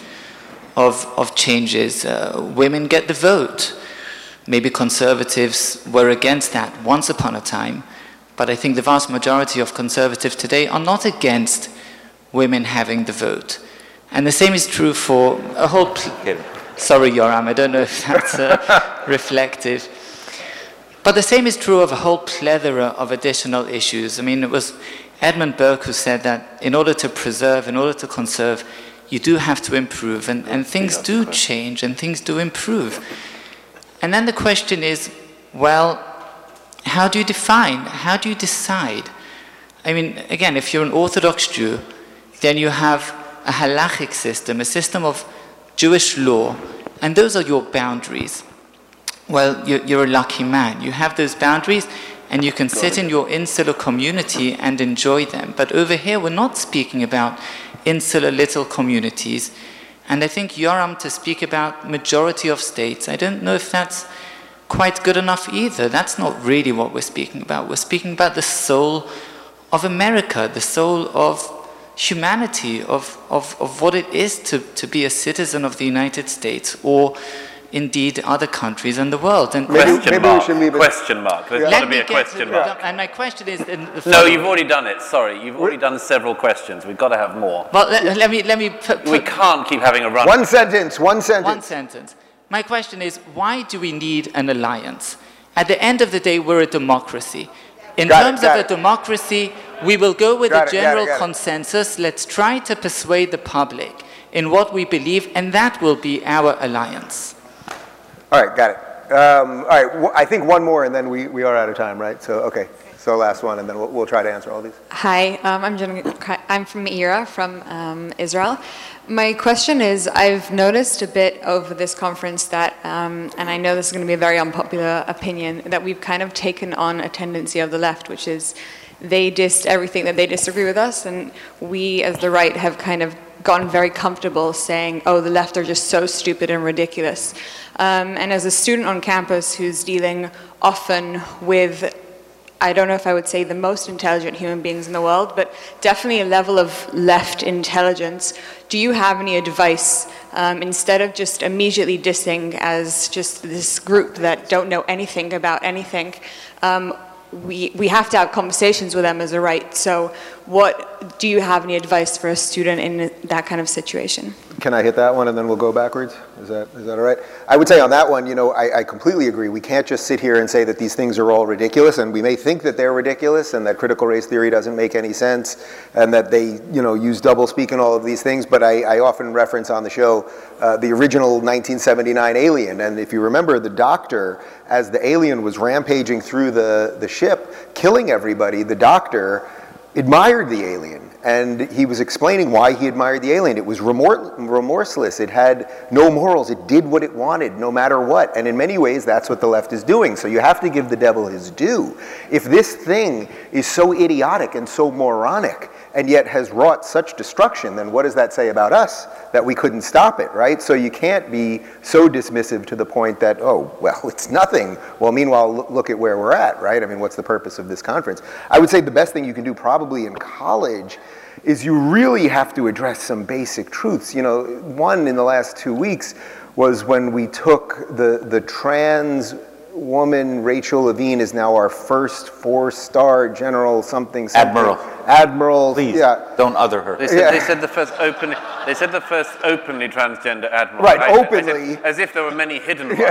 of changes. Women get the vote. Maybe conservatives were against that once upon a time, but I think the vast majority of conservatives today are not against women having the vote. And the same is true for a whole... Sorry, Yoram, I don't know if that's reflective. But the same is true of a whole plethora of additional issues. I mean, it was Edmund Burke who said that in order to preserve, in order to conserve, you do have to improve, and things do change and things do improve. And then the question is, well, how do you define, how do you decide? I mean, again, if you're an Orthodox Jew, then you have a halachic system, a system of Jewish law, and those are your boundaries. Well, you're a lucky man. You have those boundaries, and you can sit in your insular community and enjoy them. But over here, we're not speaking about insular little communities. And I think Yoram to speak about majority of states, I don't know if that's quite good enough either. That's not really what we're speaking about. We're speaking about the soul of America, the soul of humanity, of what it is to be a citizen of the United States, or indeed other countries in the world. And Question mark. There's got to be a question mark. And my question is... No, you've already done it. Sorry, you've already done several questions. We've got to have more. Well, let me put... We can't keep having a run. One sentence. One sentence. My question is, why do we need an alliance? At the end of the day, we're a democracy. In terms of a democracy, we will go with a general consensus. Let's try to persuade the public in what we believe, and that will be our alliance. All right, got it. All right, I think one more, and then we are out of time, right? So, okay. So last one, and then we'll try to answer all these. Hi, I'm from Ira, from Israel. My question is, I've noticed a bit over this conference that, and I know this is going to be a very unpopular opinion, that we've kind of taken on a tendency of the left, which is they dissed everything that they disagree with us, and we as the right have kind of gotten very comfortable saying, oh, the left are just so stupid and ridiculous. And as a student on campus who's dealing often with, I don't know if I would say the most intelligent human beings in the world, but definitely a level of left intelligence, do you have any advice, instead of just immediately dissing as just this group that don't know anything about anything, we have to have conversations with them as a right. So what do you have any advice for a student in that kind of situation? Can I hit that one and then we'll go backwards? Is that all right? I would say on that one, you know, I completely agree. We can't just sit here and say that these things are all ridiculous, and we may think that they're ridiculous and that critical race theory doesn't make any sense and that they, you know, use doublespeak and all of these things, but I often reference on the show the original 1979 Alien, and if you remember, the doctor, as the alien was rampaging through the ship, killing everybody, the doctor admired the alien, and he was explaining why he admired the alien. It was remorseless. It had no morals. It did what it wanted, no matter what. And in many ways, that's what the left is doing. So you have to give the devil his due. If this thing is so idiotic and so moronic, and yet has wrought such destruction, then what does that say about us, that we couldn't stop it, right? So you can't be so dismissive to the point that, oh, well, it's nothing. Well, meanwhile, look at where we're at, right? I mean, what's the purpose of this conference? I would say the best thing you can do probably in college is you really have to address some basic truths. You know, one in the last 2 weeks was when we took the trans woman, Rachel Levine, is now our first 4-star general something. Admiral. Please, don't other her. They said the first openly transgender admiral. Right, openly. As if there were many hidden ones.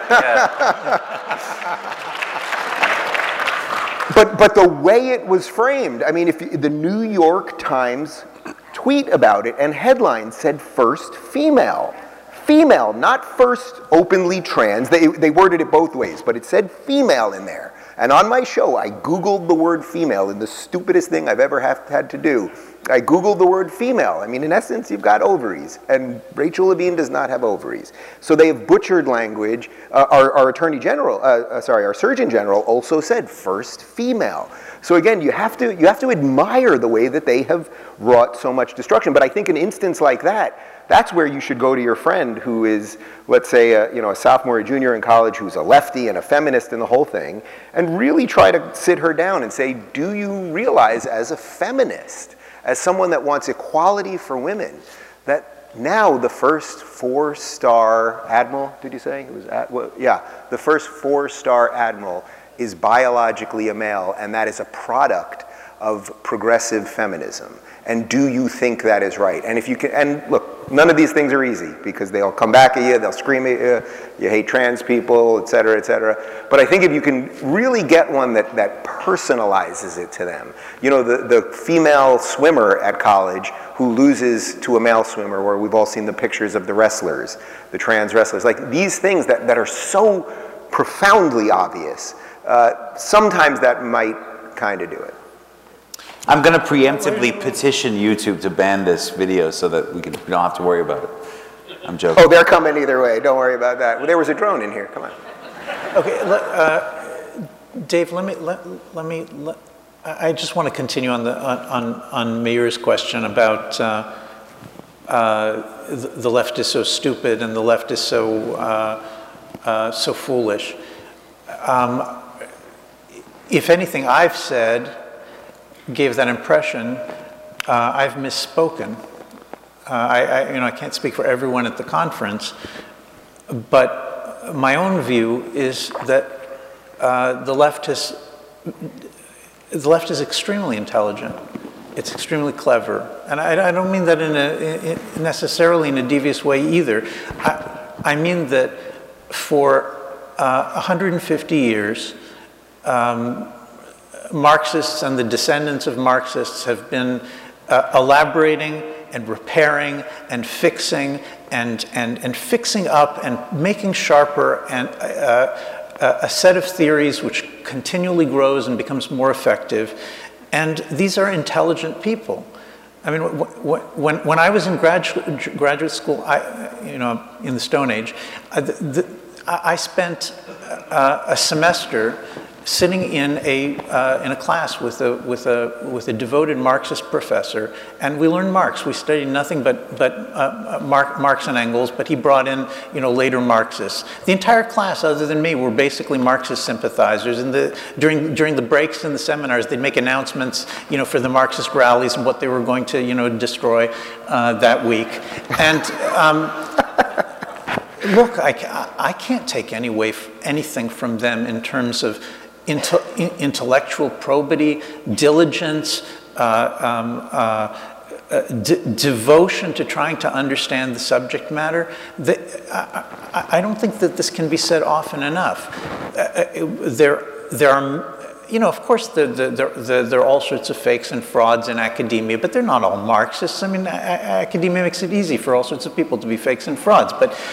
But the way it was framed, I mean, if the New York Times tweet about it and headline said first female. Female, not first openly trans. They worded it both ways, but it said female in there. And on my show, I Googled the word female, and the stupidest thing I've ever had to do. I Googled the word female. I mean, in essence, you've got ovaries, and Rachel Levine does not have ovaries. So they have butchered language. Our Attorney General, our Surgeon General also said first female. So again, you have to admire the way that they have wrought so much destruction. But I think an instance like that, that's where you should go to your friend who is, let's say, a sophomore or junior in college who's a lefty and a feminist and the whole thing, and really try to sit her down and say, do you realize as a feminist, as someone that wants equality for women, that now the first 4-star admiral, did you say? It was the first 4-star admiral is biologically a male, and that is a product of progressive feminism. And do you think that is right? And if you can, and look, none of these things are easy because they'll come back at you, they'll scream at you, you hate trans people, et cetera, et cetera. But I think if you can really get one that personalizes it to them, the female swimmer at college who loses to a male swimmer, where we've all seen the pictures of the wrestlers, the trans wrestlers, like these things that are so profoundly obvious, sometimes that might kind of do it. I'm going to preemptively petition YouTube to ban this video so that we don't have to worry about it. I'm joking. Oh, they're coming either way. Don't worry about that. Well, there was a drone in here. Come on. Okay, Dave. I just want to continue on Meir's question about the left is so stupid and the left is so so foolish. If anything I've said gave that impression, I've misspoken. I can't speak for everyone at the conference, but my own view is that the left is extremely intelligent. It's extremely clever, and I don't mean that necessarily in a devious way either. I mean that for 150 years. Marxists and the descendants of Marxists have been elaborating and repairing and fixing and fixing up and making sharper and a set of theories which continually grows and becomes more effective. And these are intelligent people. I mean, when I was in graduate school, in the Stone Age, I spent a semester sitting in a class with a devoted Marxist professor, and we learned Marx. We studied nothing but Marx and Engels, but he brought in later Marxists. The entire class, other than me, were basically Marxist sympathizers. And during the breaks in the seminars, they'd make announcements, for the Marxist rallies and what they were going to destroy that week. And look, I can't take anything from them in terms of intellectual probity, diligence, devotion to trying to understand the subject matter. I don't think that this can be said often enough. There are, of course, there are all sorts of fakes and frauds in academia, but they're not all Marxists. I mean, academia makes it easy for all sorts of people to be fakes and frauds.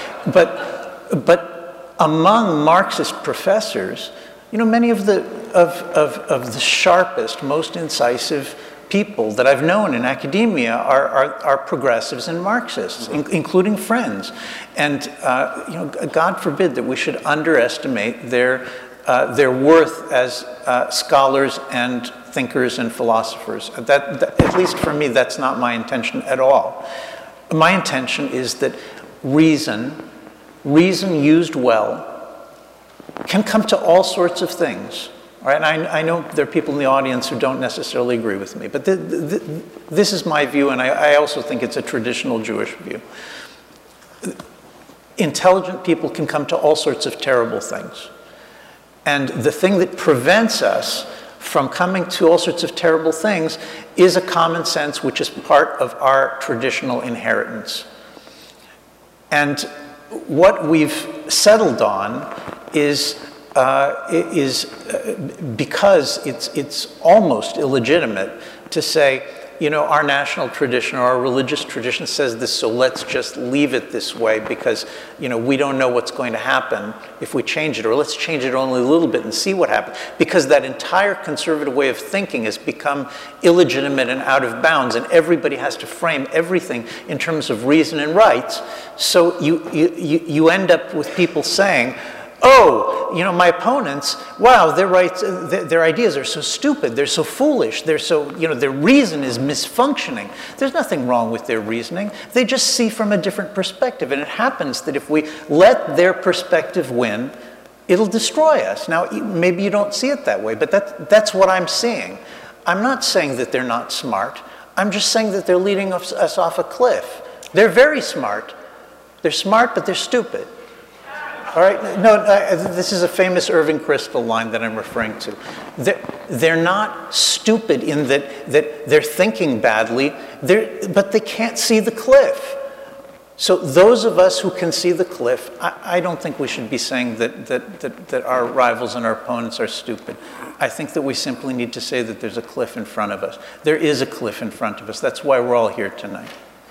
But among Marxist professors, many of the sharpest, most incisive people that I've known in academia are progressives and Marxists, including friends. And God forbid that we should underestimate their worth as scholars and thinkers and philosophers. That, at least for me, that's not my intention at all. My intention is that reason used well, can come to all sorts of things. All right? And I know there are people in the audience who don't necessarily agree with me, but this is my view, and I also think it's a traditional Jewish view. Intelligent people can come to all sorts of terrible things. And the thing that prevents us from coming to all sorts of terrible things is a common sense which is part of our traditional inheritance. And what we've settled on is because it's almost illegitimate to say, our national tradition or our religious tradition says this, so let's just leave it this way because, we don't know what's going to happen if we change it, or let's change it only a little bit and see what happens. Because that entire conservative way of thinking has become illegitimate and out of bounds, and everybody has to frame everything in terms of reason and rights. So you end up with people saying, oh, you know, my opponents, wow, their ideas are so stupid, they're so foolish, they're so, you know, their reason is misfunctioning. There's nothing wrong with their reasoning. They just see from a different perspective. And it happens that if we let their perspective win, it'll destroy us. Now, maybe you don't see it that way, but that's what I'm seeing. I'm not saying that they're not smart. I'm just saying that they're leading us off a cliff. They're very smart. They're smart, but they're stupid. All right? No, this is a famous Irving Kristol line that I'm referring to. They're not stupid in that they're thinking badly, but they can't see the cliff. So those of us who can see the cliff, I don't think we should be saying that our rivals and our opponents are stupid. I think that we simply need to say that there's a cliff in front of us. There is a cliff in front of us. That's why we're all here tonight.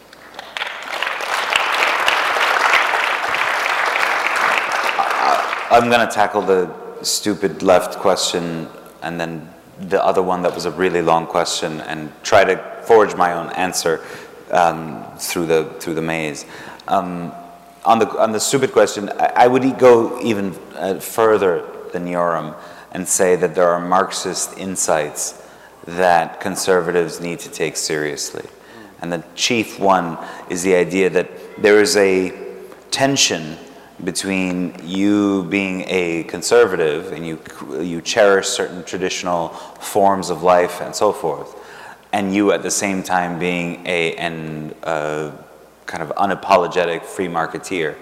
I'm going to tackle the stupid left question and then the other one that was a really long question and try to forge my own answer through the maze. On the stupid question, I would go even further than Yoram and say that there are Marxist insights that conservatives need to take seriously. And the chief one is the idea that there is a tension between you being a conservative and you cherish certain traditional forms of life and so forth, and you at the same time being a kind of unapologetic free marketeer.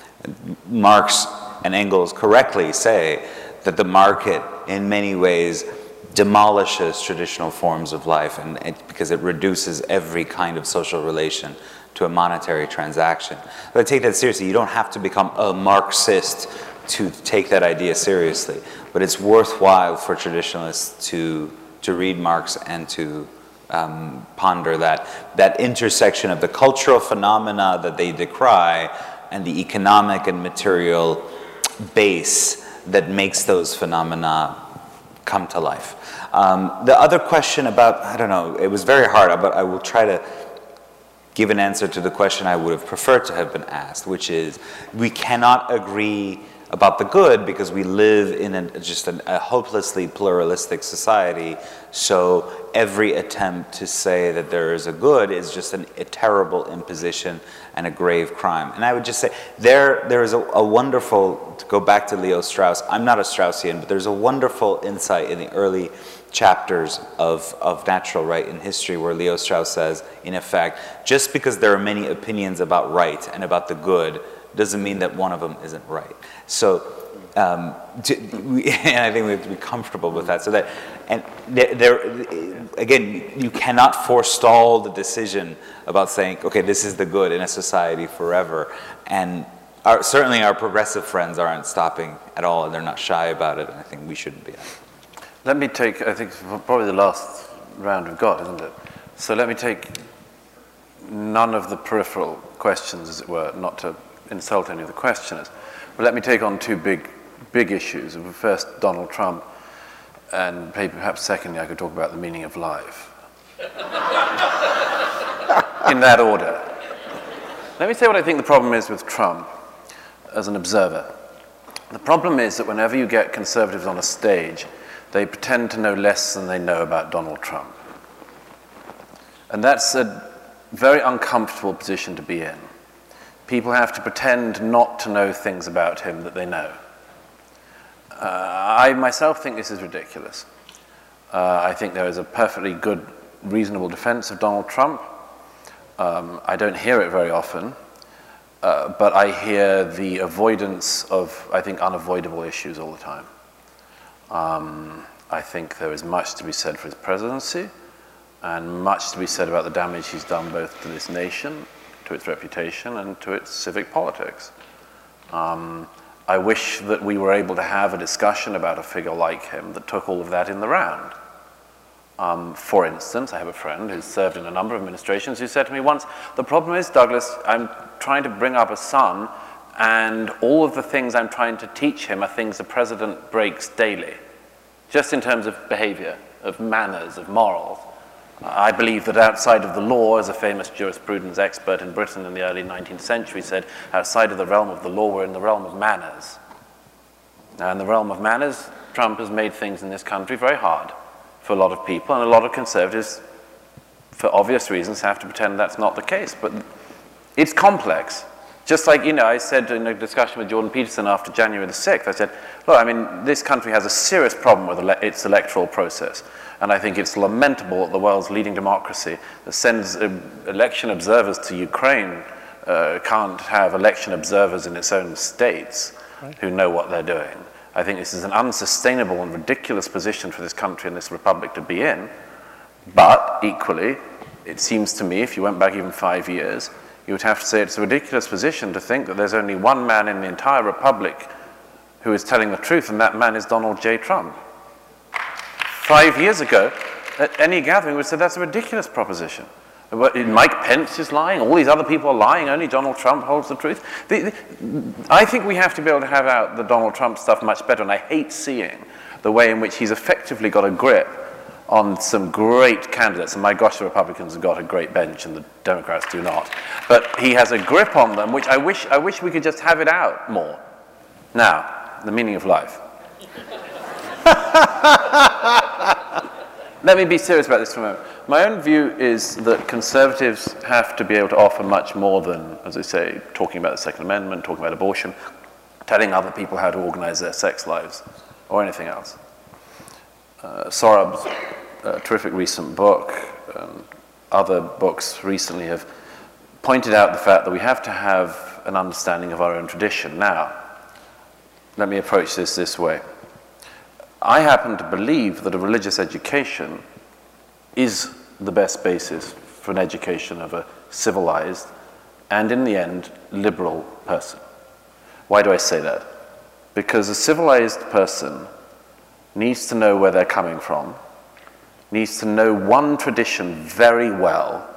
Marx and Engels correctly say that the market in many ways demolishes traditional forms of life because it reduces every kind of social relation to a monetary transaction. But I take that seriously. You don't have to become a Marxist to take that idea seriously, but it's worthwhile for traditionalists to read Marx and to ponder that intersection of the cultural phenomena that they decry and the economic and material base that makes those phenomena come to life. The other question about, I don't know, it was very hard, but I will try to give an answer to the question I would have preferred to have been asked, which is, we cannot agree about the good because we live in a hopelessly pluralistic society, so every attempt to say that there is a good is just a terrible imposition and a grave crime. And I would just say, there is a wonderful, to go back to Leo Strauss, I'm not a Straussian, but there's a wonderful insight in the early chapters of Natural Right in History where Leo Strauss says, in effect, just because there are many opinions about right and about the good doesn't mean that one of them isn't right. So, and I think we have to be comfortable with that. So that, and again, you cannot forestall the decision about saying, okay, this is the good in a society forever. And certainly our progressive friends aren't stopping at all, and they're not shy about it, and I think we shouldn't be. Let me take, I think, probably the last round we've got, isn't it? So let me take none of the peripheral questions, as it were, not to insult any of the questioners, but let me take on two big issues. First, Donald Trump, and perhaps secondly, I could talk about the meaning of life. In that order. Let me say what I think the problem is with Trump as an observer. The problem is that whenever you get conservatives on a stage, they pretend to know less than they know about Donald Trump. And that's a very uncomfortable position to be in. People have to pretend not to know things about him that they know. I myself think this is ridiculous. I think there is a perfectly good, reasonable defense of Donald Trump. I don't hear it very often, but I hear the avoidance of, I think, unavoidable issues all the time. I think there is much to be said for his presidency, and much to be said about the damage he's done both to this nation, to its reputation, and to its civic politics. I wish that we were able to have a discussion about a figure like him that took all of that in the round. For instance, I have a friend who's served in a number of administrations who said to me once, the problem is, Douglas, I'm trying to bring up a son, and all of the things I'm trying to teach him are things the president breaks daily, just in terms of behavior, of manners, of morals. I believe that outside of the law, as a famous jurisprudence expert in Britain in the early 19th century said, outside of the realm of the law, we're in the realm of manners. Now, in the realm of manners, Trump has made things in this country very hard for a lot of people, and a lot of conservatives, for obvious reasons, have to pretend that's not the case. But it's complex. Just like, I said in a discussion with Jordan Peterson after January the 6th, I said, look, I mean, this country has a serious problem with its electoral process. And I think it's lamentable that the world's leading democracy that sends election observers to Ukraine can't have election observers in its own states who know what they're doing. I think this is an unsustainable and ridiculous position for this country and this republic to be in. But equally, it seems to me, if you went back even 5 years, you would have to say it's a ridiculous position to think that there's only one man in the entire republic who is telling the truth, and that man is Donald J. Trump. 5 years ago, at any gathering, we would say that's a ridiculous proposition. Mike Pence is lying, all these other people are lying, only Donald Trump holds the truth. I think we have to be able to have out the Donald Trump stuff much better, and I hate seeing the way in which he's effectively got a grip on some great candidates, and my gosh, the Republicans have got a great bench and the Democrats do not. But he has a grip on them, which I wish we could just have it out more. Now, the meaning of life. Let me be serious about this for a moment. My own view is that conservatives have to be able to offer much more than, as I say, talking about the Second Amendment, talking about abortion, telling other people how to organize their sex lives, or anything else. Sorab's terrific recent book, other books recently have pointed out the fact that we have to have an understanding of our own tradition. Now, let me approach this way. I happen to believe that a religious education is the best basis for an education of a civilized and, in the end, liberal person. Why do I say that? Because a civilized person needs to know where they're coming from, needs to know one tradition very well,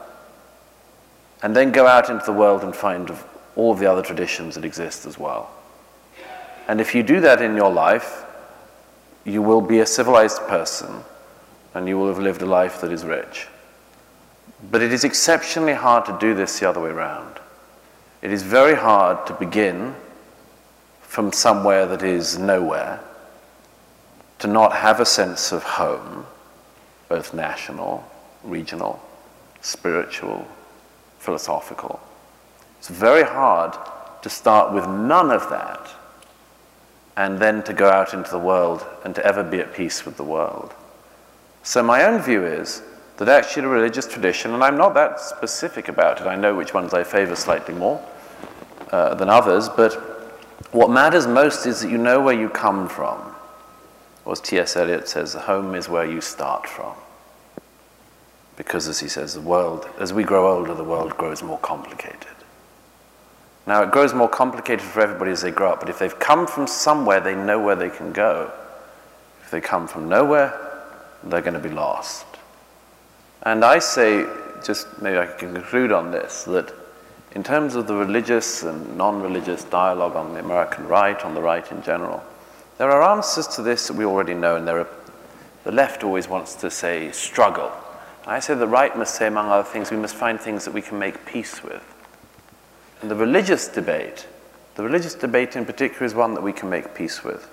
and then go out into the world and find all the other traditions that exist as well. And if you do that in your life, you will be a civilized person, and you will have lived a life that is rich. But it is exceptionally hard to do this the other way around. It is very hard to begin from somewhere that is nowhere, to not have a sense of home, both national, regional, spiritual, philosophical. It's very hard to start with none of that and then to go out into the world and to ever be at peace with the world. So my own view is that actually the religious tradition, and I'm not that specific about it, I know which ones I favor slightly more than others, but what matters most is that you know where you come from. Or as T.S. Eliot says, home is where you start from. Because, as he says, the world, as we grow older, the world grows more complicated. Now, it grows more complicated for everybody as they grow up, but if they've come from somewhere, they know where they can go. If they come from nowhere, they're going to be lost. And I say, just maybe I can conclude on this, that in terms of the religious and non-religious dialogue on the American right, on the right in general, there are answers to this that we already know, and the left always wants to say struggle. I say the right must say, among other things, we must find things that we can make peace with. And the religious debate in particular is one that we can make peace with.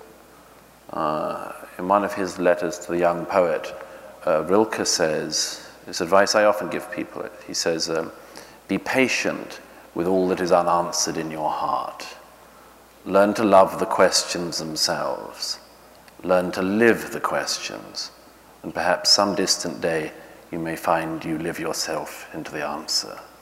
In one of his letters to the young poet, Rilke says, this advice I often give people, he says, be patient with all that is unanswered in your heart. Learn to love the questions themselves. Learn to live the questions. And perhaps some distant day you may find you live yourself into the answer.